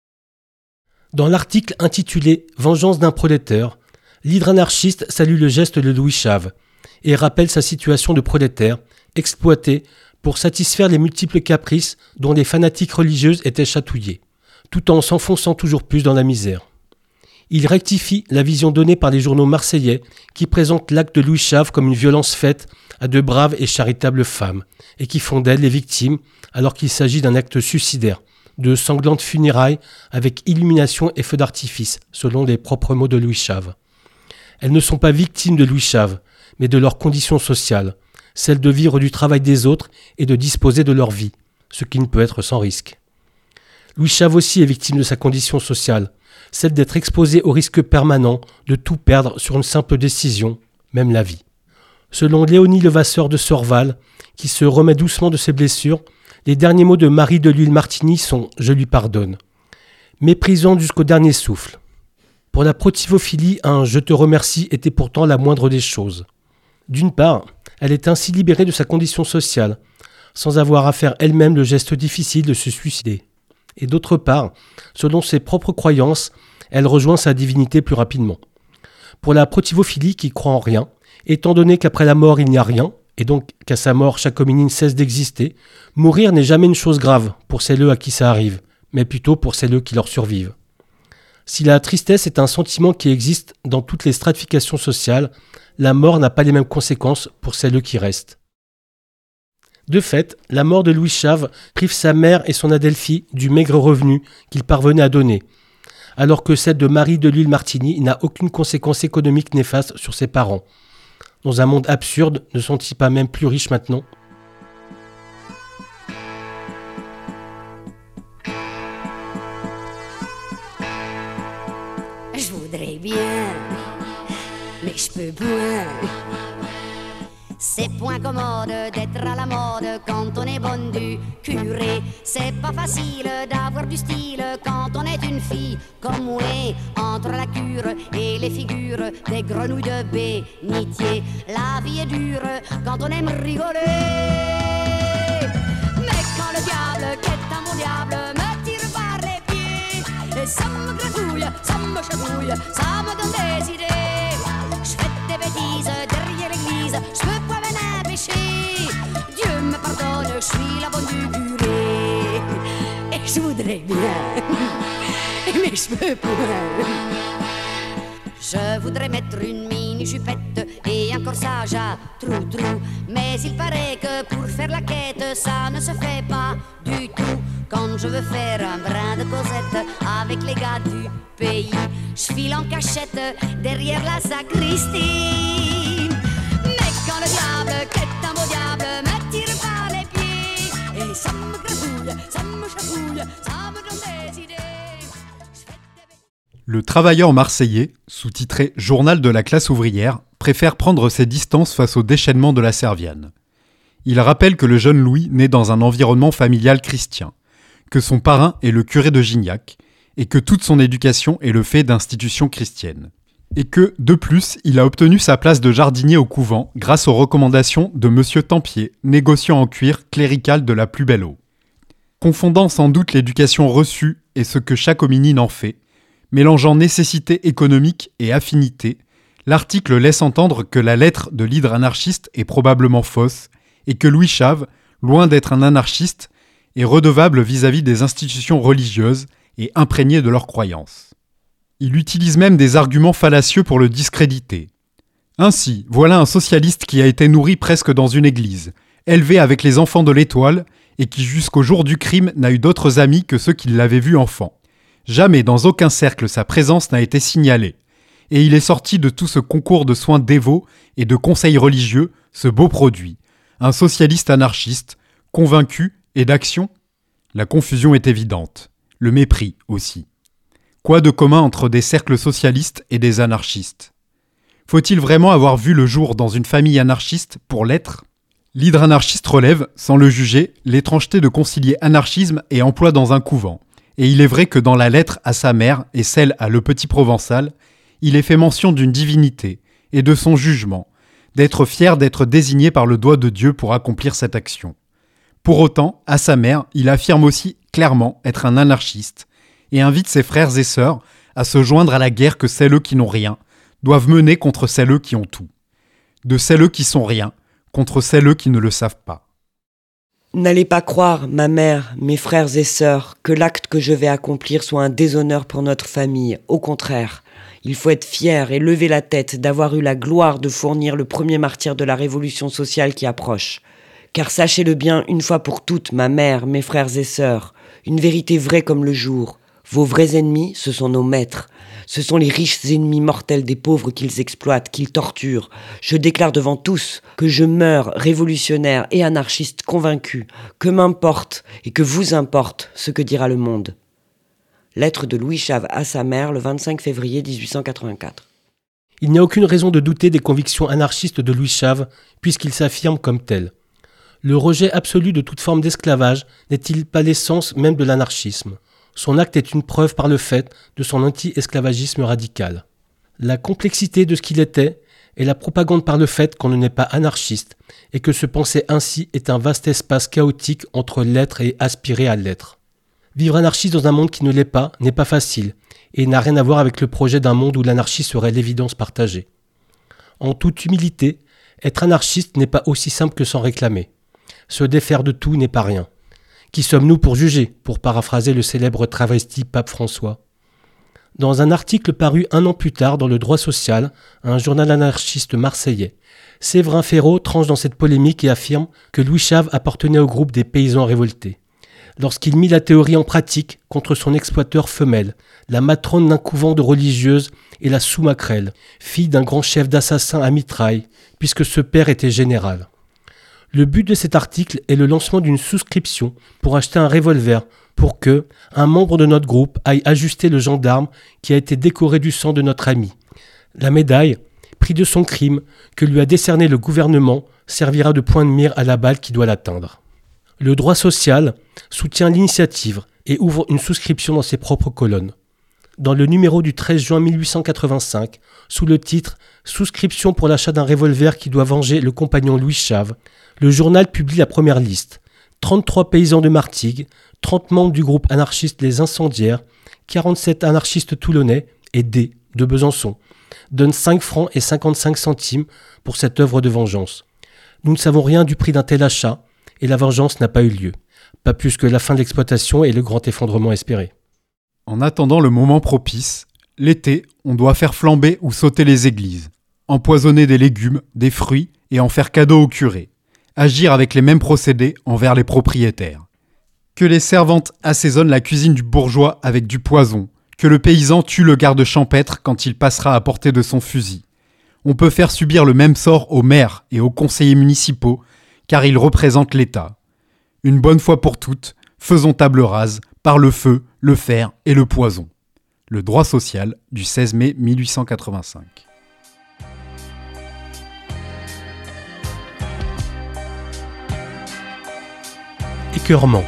Dans l'article intitulé « Vengeance d'un prolétaire », l'Hydre anarchiste salue le geste de Louis Chave et rappelle sa situation de prolétaire, exploité pour satisfaire les multiples caprices dont les fanatiques religieuses étaient chatouillées, tout en s'enfonçant toujours plus dans la misère. Il rectifie la vision donnée par les journaux marseillais qui présentent l'acte de Louis Chave comme une violence faite à de braves et charitables femmes et qui font d'elles les victimes alors qu'il s'agit d'un acte suicidaire, de sanglantes funérailles avec illumination et feux d'artifice, selon les propres mots de Louis Chave. Elles ne sont pas victimes de Louis Chave, mais de leurs conditions sociales, celle de vivre du travail des autres et de disposer de leur vie, ce qui ne peut être sans risque. Louis Chave aussi est victime de sa condition sociale, celle d'être exposé au risque permanent de tout perdre sur une simple décision, même la vie. Selon Léonie Levasseur de Sorval, qui se remet doucement de ses blessures, les derniers mots de Marie de Lille-Martigny sont « Je lui pardonne », méprisante jusqu'au dernier souffle. Pour la protivophilie, un « Je te remercie » était pourtant la moindre des choses. D'une part, elle est ainsi libérée de sa condition sociale, sans avoir à faire elle-même le geste difficile de se suicider. Et d'autre part, selon ses propres croyances, elle rejoint sa divinité plus rapidement. Pour la protivophilie qui croit en rien, étant donné qu'après la mort il n'y a rien, et donc qu'à sa mort chaque hominine cesse d'exister, mourir n'est jamais une chose grave pour celles à qui ça arrive, mais plutôt pour celles qui leur survivent. Si la tristesse est un sentiment qui existe dans toutes les stratifications sociales, la mort n'a pas les mêmes conséquences pour celles qui restent. De fait, la mort de Louis Chave prive sa mère et son Adelphi du maigre revenu qu'il parvenait à donner, alors que celle de Marie de Lille-Martigny n'a aucune conséquence économique néfaste sur ses parents. Dans un monde absurde, ne sont-ils pas même plus riches maintenant ? Je voudrais bien, mais je peux point. C'est point commode d'être à la mode quand on est bonne du curé. C'est pas facile d'avoir du style quand on est une fille comme moi. Entre la cure et les figures des grenouilles de bénitier, la vie est dure quand on aime rigoler. Mais quand le diable, qui est un bon diable, me tire par les pieds, et ça me gratouille, ça me chatouille, ça me donne des idées. Je fais des bêtises derrière l'église, je peux pas venir pécher. Dieu me pardonne, je suis la bonne du curé. Et je voudrais bien, mais je peux pas. Je voudrais mettre une mini-jupette et un corsage à trou-trou. Mais il paraît que pour faire la quête, ça ne se fait pas du tout. Quand je veux faire un brin de causette avec les gars du pays, je file en cachette derrière la sacristie. Mais quand le diable, qui est un beau diable, me tire par les pieds, et ça me gratouille, ça me chatouille, ça me donne des idées. Le travailleur marseillais, sous-titré « Journal de la classe ouvrière », préfère prendre ses distances face au déchaînement de la Serviane. Il rappelle que le jeune Louis naît dans un environnement familial chrétien, que son parrain est le curé de Gignac, et que toute son éducation est le fait d'institutions chrétiennes. Et que, de plus, il a obtenu sa place de jardinier au couvent grâce aux recommandations de Monsieur Tempier, négociant en cuir clérical de la plus belle eau. Confondant sans doute l'éducation reçue et ce que chaque hominine en fait, mélangeant nécessité économique et affinité, l'article laisse entendre que la lettre de l'hydre anarchiste est probablement fausse et que Louis Chave, loin d'être un anarchiste, est redevable vis-à-vis des institutions religieuses et imprégné de leurs croyances. Il utilise même des arguments fallacieux pour le discréditer. Ainsi, voilà un socialiste qui a été nourri presque dans une église, élevé avec les enfants de l'étoile, et qui jusqu'au jour du crime n'a eu d'autres amis que ceux qui l'avaient vu enfant. Jamais dans aucun cercle sa présence n'a été signalée, et il est sorti de tout ce concours de soins dévots et de conseils religieux, ce beau produit, un socialiste anarchiste, convaincu et d'action. La confusion est évidente, le mépris aussi. Quoi de commun entre des cercles socialistes et des anarchistes ? Faut-il vraiment avoir vu le jour dans une famille anarchiste pour l'être ? L'hydre anarchiste relève, sans le juger, l'étrangeté de concilier anarchisme et emploi dans un couvent. Et il est vrai que dans la lettre à sa mère et celle à Le Petit Provençal, il est fait mention d'une divinité et de son jugement, d'être fier d'être désigné par le doigt de Dieu pour accomplir cette action. Pour autant, à sa mère, il affirme aussi clairement être un anarchiste et invite ses frères et sœurs à se joindre à la guerre que celles qui n'ont rien doivent mener contre celles qui ont tout. De celles qui sont rien contre celles qui ne le savent pas. N'allez pas croire, ma mère, mes frères et sœurs, que l'acte que je vais accomplir soit un déshonneur pour notre famille. Au contraire, il faut être fier et lever la tête d'avoir eu la gloire de fournir le premier martyr de la révolution sociale qui approche. Car sachez-le bien une fois pour toutes, ma mère, mes frères et sœurs, une vérité vraie comme le jour. Vos vrais ennemis, ce sont nos maîtres. Ce sont les riches ennemis mortels des pauvres qu'ils exploitent, qu'ils torturent. Je déclare devant tous que je meurs révolutionnaire et anarchiste convaincu, que m'importe et que vous importe ce que dira le monde. Lettre de Louis Chave à sa mère le vingt-cinq février dix-huit cent quatre-vingt-quatre. Il n'y a aucune raison de douter des convictions anarchistes de Louis Chave, puisqu'il s'affirme comme tel. Le rejet absolu de toute forme d'esclavage n'est-il pas l'essence même de l'anarchisme ? Son acte est une preuve par le fait de son anti-esclavagisme radical. La complexité de ce qu'il était est la propagande par le fait qu'on ne n'est pas anarchiste et que se penser ainsi est un vaste espace chaotique entre l'être et aspirer à l'être. Vivre anarchiste dans un monde qui ne l'est pas n'est pas facile et n'a rien à voir avec le projet d'un monde où l'anarchie serait l'évidence partagée. En toute humilité, être anarchiste n'est pas aussi simple que s'en réclamer. Se défaire de tout n'est pas rien. Qui sommes-nous pour juger, pour paraphraser le célèbre travesti Pape François ? Dans un article paru un an plus tard dans Le Droit Social, un journal anarchiste marseillais, Séverin Ferraud tranche dans cette polémique et affirme que Louis Chave appartenait au groupe des paysans révoltés. Lorsqu'il mit la théorie en pratique contre son exploiteur femelle, la matrone d'un couvent de religieuses et la sous-maquerelle, fille d'un grand chef d'assassins à mitraille, puisque ce père était général. Le but de cet article est le lancement d'une souscription pour acheter un revolver pour que un membre de notre groupe aille ajuster le gendarme qui a été décoré du sang de notre ami. La médaille, prix de son crime, que lui a décerné le gouvernement, servira de point de mire à la balle qui doit l'atteindre. Le droit social soutient l'initiative et ouvre une souscription dans ses propres colonnes. Dans le numéro du treize juin mille huit cent quatre-vingt-cinq, sous le titre « Souscription pour l'achat d'un revolver qui doit venger le compagnon Louis Chave », le journal publie la première liste. trente-trois paysans de Martigues, trente membres du groupe anarchiste Les Incendiaires, quarante-sept anarchistes toulonnais et D de Besançon donnent cinq francs et cinquante-cinq centimes pour cette œuvre de vengeance. Nous ne savons rien du prix d'un tel achat et la vengeance n'a pas eu lieu. Pas plus que la fin de l'exploitation et le grand effondrement espéré. En attendant le moment propice, l'été, on doit faire flamber ou sauter les églises, empoisonner des légumes, des fruits et en faire cadeau au curé. Agir avec les mêmes procédés envers les propriétaires. Que les servantes assaisonnent la cuisine du bourgeois avec du poison, que le paysan tue le garde champêtre quand il passera à portée de son fusil. On peut faire subir le même sort aux maires et aux conseillers municipaux, car ils représentent l'État. Une bonne fois pour toutes, faisons table rase par le feu, le fer et le poison. Le droit social du seize mai mille huit cent quatre-vingt-cinq. Sacré-Cœur Mans.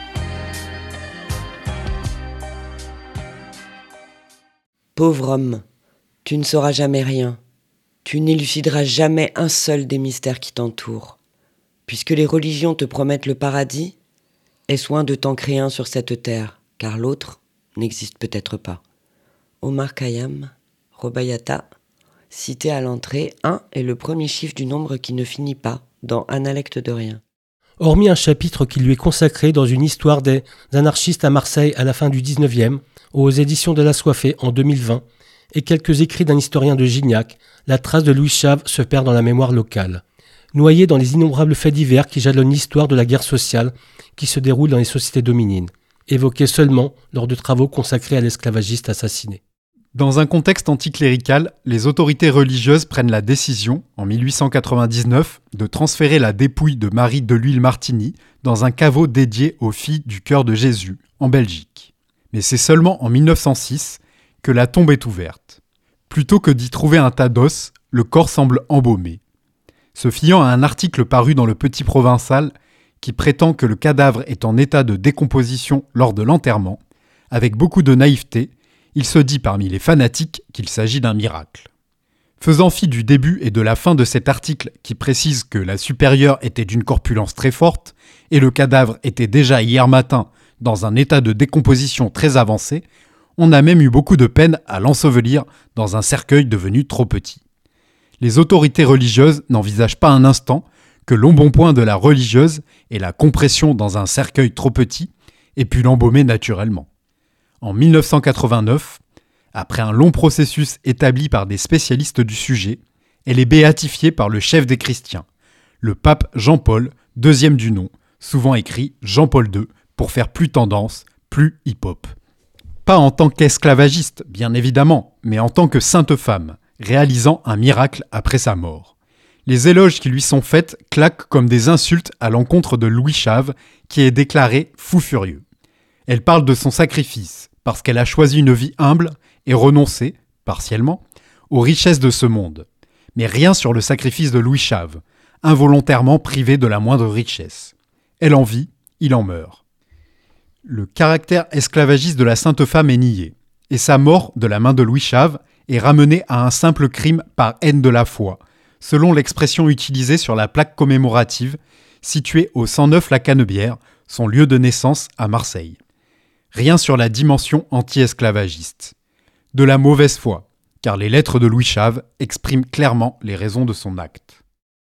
Pauvre homme, tu ne sauras jamais rien. Tu n'élucideras jamais un seul des mystères qui t'entourent. Puisque les religions te promettent le paradis, aie soin de t'en créer un sur cette terre, car l'autre n'existe peut-être pas. Omar Khayyam, Robayata, cité à l'entrée, un est le premier chiffre du nombre qui ne finit pas, dans Analecte de rien. Hormis un chapitre qui lui est consacré dans une histoire des anarchistes à Marseille à la fin du dix-neuvième, aux éditions de l'Assoiffé en deux mille vingt, et quelques écrits d'un historien de Gignac, la trace de Louis Chave se perd dans la mémoire locale. Noyé dans les innombrables faits divers qui jalonnent l'histoire de la guerre sociale qui se déroule dans les sociétés dominines, évoqués seulement lors de travaux consacrés à l'esclavagiste assassiné. Dans un contexte anticlérical, les autorités religieuses prennent la décision, en mille huit cent quatre-vingt-dix-neuf, de transférer la dépouille de Marie de l'Huile-Martigny dans un caveau dédié aux filles du Cœur de Jésus, en Belgique. Mais c'est seulement en mille neuf cent six que la tombe est ouverte. Plutôt que d'y trouver un tas d'os, le corps semble embaumé. Se fiant à un article paru dans le Petit Provençal qui prétend que le cadavre est en état de décomposition lors de l'enterrement, avec beaucoup de naïveté, il se dit parmi les fanatiques qu'il s'agit d'un miracle. Faisant fi du début et de la fin de cet article qui précise que la supérieure était d'une corpulence très forte et le cadavre était déjà hier matin dans un état de décomposition très avancé, on a même eu beaucoup de peine à l'ensevelir dans un cercueil devenu trop petit. Les autorités religieuses n'envisagent pas un instant que l'embonpoint de la religieuse et la compression dans un cercueil trop petit aient pu l'embaumer naturellement. En mille neuf cent quatre-vingt-neuf, après un long processus établi par des spécialistes du sujet, elle est béatifiée par le chef des chrétiens, le pape Jean-Paul, deuxième du nom, souvent écrit Jean-Paul deux, pour faire plus tendance, plus hip-hop. Pas en tant qu'esclavagiste, bien évidemment, mais en tant que sainte femme, réalisant un miracle après sa mort. Les éloges qui lui sont faites claquent comme des insultes à l'encontre de Louis Chave, qui est déclaré fou furieux. Elle parle de son sacrifice, parce qu'elle a choisi une vie humble et renoncé, partiellement, aux richesses de ce monde. Mais rien sur le sacrifice de Louis Chave, involontairement privé de la moindre richesse. Elle en vit, il en meurt. Le caractère esclavagiste de la sainte femme est nié, et sa mort, de la main de Louis Chave, est ramenée à un simple crime par haine de la foi, selon l'expression utilisée sur la plaque commémorative, située au cent neuf La Canebière, son lieu de naissance à Marseille. Rien sur la dimension anti-esclavagiste. De la mauvaise foi, car les lettres de Louis Chave expriment clairement les raisons de son acte.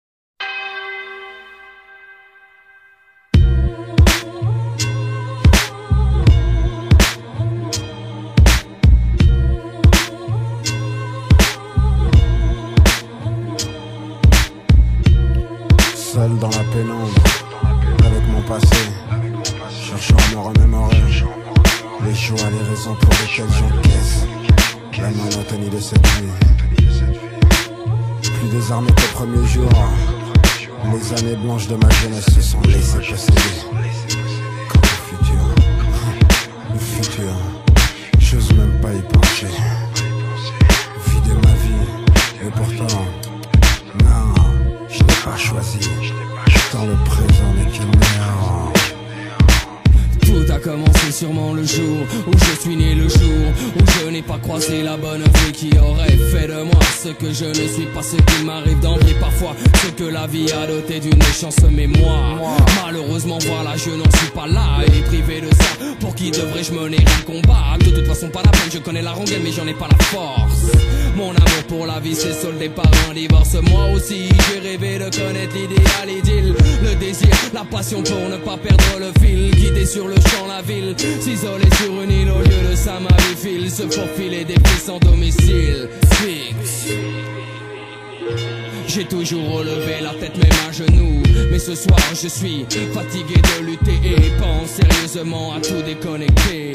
Seul dans la pénombre, avec mon passé, cherchant à me remémorer les joies, les raisons pour lesquelles j'encaisse la monotonie de cette vie. Plus désarmé qu'au premier jour, les années blanches de ma jeunesse se sont laissées posséder. Quant au futur, le futur, j'ose même pas y pencher. Vider ma vie, et pourtant, non, je n'ai pas choisi. Dans le présent n'est qu'un néant. Tout a commencé sûrement le jour où je suis né, le jour où je n'ai pas croisé la bonne vie qui aurait fait de moi ce que je ne suis pas, ce qu'il m'arrive d'envier parfois, ce que la vie a doté d'une chance. Mais moi, malheureusement voilà, je n'en suis pas là et privé de ça. Pour qui devrais-je mener un combat? De toute façon pas la peine, je connais la rengaine mais j'en ai pas la force. Mon amour pour la vie s'est soldé par un divorce. Moi aussi j'ai rêvé de connaître l'idéal idylle, le désir, la passion pour ne pas perdre le fil, guidé sur le champ la ville, s'isoler sur une île au lieu de ça ma vie file, se faufiler des pieds sans domicile fixe. J'ai toujours relevé la tête même à genoux, mais ce soir je suis fatigué de lutter et pense sérieusement à tout déconnecter.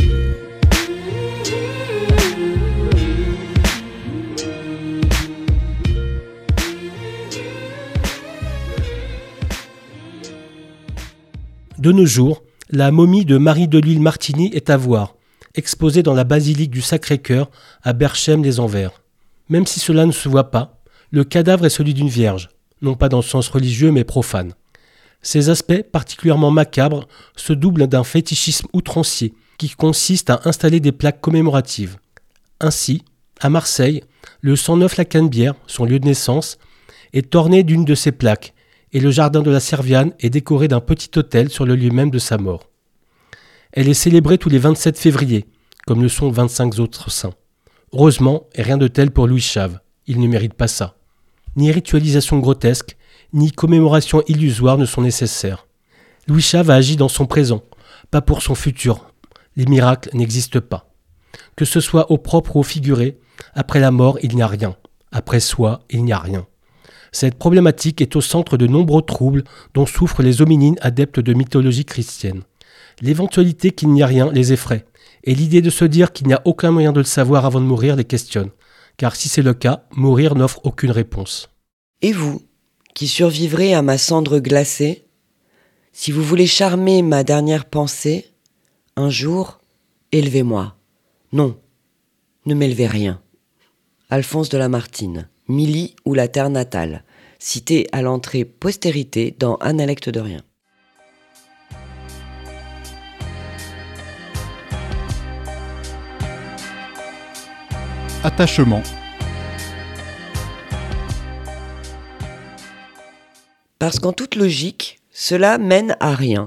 De nos jours, la momie de Marie de l'Huile-Martigny est à voir, exposée dans la basilique du Sacré-Cœur à Berchem-les-Anvers. Même si cela ne se voit pas, le cadavre est celui d'une vierge, non pas dans le sens religieux mais profane. Ces aspects particulièrement macabres se doublent d'un fétichisme outrancier qui consiste à installer des plaques commémoratives. Ainsi, à Marseille, le cent neuf La Canebière, son lieu de naissance, est orné d'une de ces plaques et le jardin de la Serviane est décoré d'un petit autel sur le lieu même de sa mort. Elle est célébrée tous les vingt-sept février, comme le sont vingt-cinq autres saints. Heureusement, rien de tel pour Louis Chave, il ne mérite pas ça. Ni ritualisation grotesque, ni commémoration illusoire ne sont nécessaires. Louis Chave a agi dans son présent, pas pour son futur. Les miracles n'existent pas. Que ce soit au propre ou au figuré, après la mort, il n'y a rien. Après soi, il n'y a rien. Cette problématique est au centre de nombreux troubles dont souffrent les hominines adeptes de mythologie chrétienne. L'éventualité qu'il n'y a rien les effraie, et l'idée de se dire qu'il n'y a aucun moyen de le savoir avant de mourir les questionne, car si c'est le cas, mourir n'offre aucune réponse. Et vous, qui survivrez à ma cendre glacée, si vous voulez charmer ma dernière pensée, un jour, élevez-moi. Non, ne m'élevez rien. Alphonse de Lamartine, Milly ou la terre natale, cité à l'entrée postérité dans Analecte de rien. Attachement. Parce qu'en toute logique, cela mène à rien.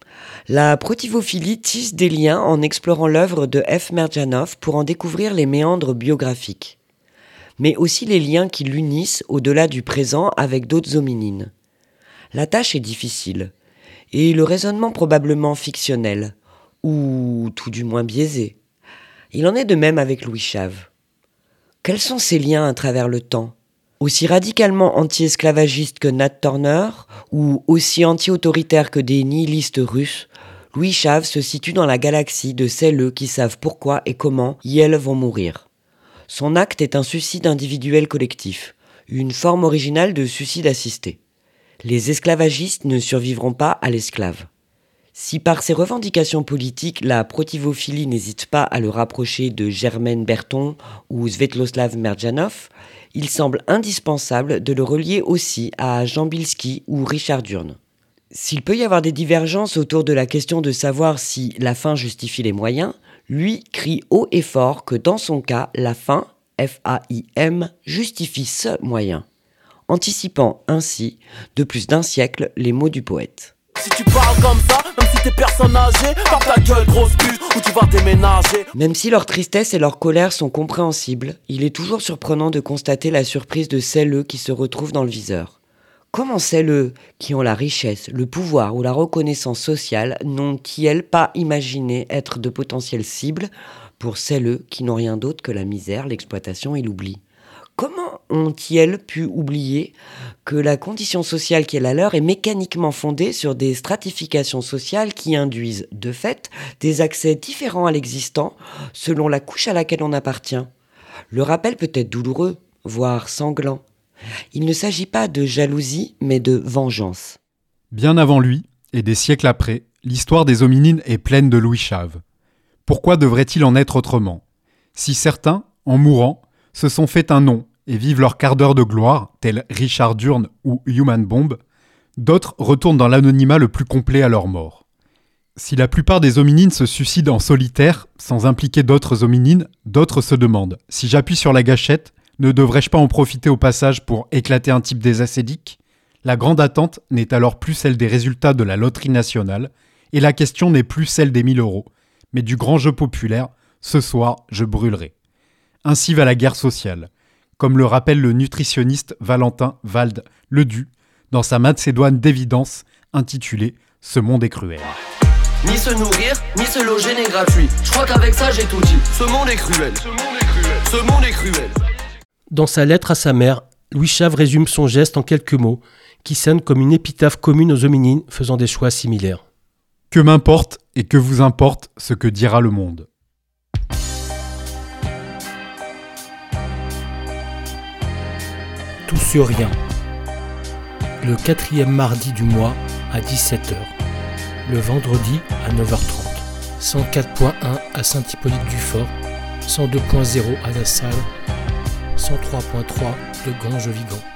La protivophilie tisse des liens en explorant l'œuvre de F. Merdjanov pour en découvrir les méandres biographiques, mais aussi les liens qui l'unissent au-delà du présent avec d'autres hominines. La tâche est difficile, et le raisonnement probablement fictionnel, ou tout du moins biaisé. Il en est de même avec Louis Chave. Quels sont ces liens à travers le temps ? Aussi radicalement anti-esclavagiste que Nat Turner, ou aussi anti-autoritaire que des nihilistes russes, Louis Chave se situe dans la galaxie de celles qui savent pourquoi et comment elles vont mourir. Son acte est un suicide individuel collectif, une forme originale de suicide assisté. Les esclavagistes ne survivront pas à l'esclave. Si par ses revendications politiques, la protivophilie n'hésite pas à le rapprocher de Germaine Berton ou Svetloslav Merdjanov, il semble indispensable de le relier aussi à Jean Bilski ou Richard Durn. S'il peut y avoir des divergences autour de la question de savoir si la fin justifie les moyens, lui crie haut et fort que dans son cas, la fin, F A I M, justifie ce moyen, anticipant ainsi de plus d'un siècle les mots du poète. Si tu parles comme ça, même si t'es personne âgée, par ta gueule grosse pute, ou tu vas déménager. Même si leur tristesse et leur colère sont compréhensibles, il est toujours surprenant de constater la surprise de celles qui se retrouvent dans le viseur. Comment celles qui ont la richesse, le pouvoir ou la reconnaissance sociale n'ont-elles pas imaginé être de potentielles cibles pour celles qui n'ont rien d'autre que la misère, l'exploitation et l'oubli ? Comment ont-elles pu oublier que la condition sociale qui est la leur est mécaniquement fondée sur des stratifications sociales qui induisent, de fait, des accès différents à l'existant selon la couche à laquelle on appartient ? Le rappel peut être douloureux, voire sanglant. Il ne s'agit pas de jalousie, mais de vengeance. Bien avant lui, et des siècles après, l'histoire des hominines est pleine de Louis Chave. Pourquoi devrait-il en être autrement ? Si certains, en mourant, se sont fait un nom et vivent leur quart d'heure de gloire, tels Richard Durn ou Human Bomb, d'autres retournent dans l'anonymat le plus complet à leur mort. Si la plupart des hominines se suicident en solitaire, sans impliquer d'autres hominines, d'autres se demandent « Si j'appuie sur la gâchette, ne devrais-je pas en profiter au passage pour éclater un type des acédiques ?» La grande attente n'est alors plus celle des résultats de la loterie nationale, et la question n'est plus celle des mille euros, mais du grand jeu populaire « Ce soir, je brûlerai ». Ainsi va la guerre sociale, comme le rappelle le nutritionniste Valentin Wald Ledu dans sa macédoine d'évidence intitulée « Ce monde est cruel ». Ni se nourrir, ni se loger n'est gratuit. Je crois qu'avec ça j'ai tout dit. Ce monde est cruel. Ce monde est cruel. Ce monde est cruel. Dans sa lettre à sa mère, Louis Chave résume son geste en quelques mots, qui sonnent comme une épitaphe commune aux hominines faisant des choix similaires. Que m'importe et que vous importe ce que dira le monde. Tout sur rien. Le quatrième mardi du mois à dix-sept heures. Le vendredi à neuf heures trente. cent quatre point un à Saint-Hippolyte-du-Fort. cent deux point zéro à La Salle. cent trois point trois de Ganges-Vigan.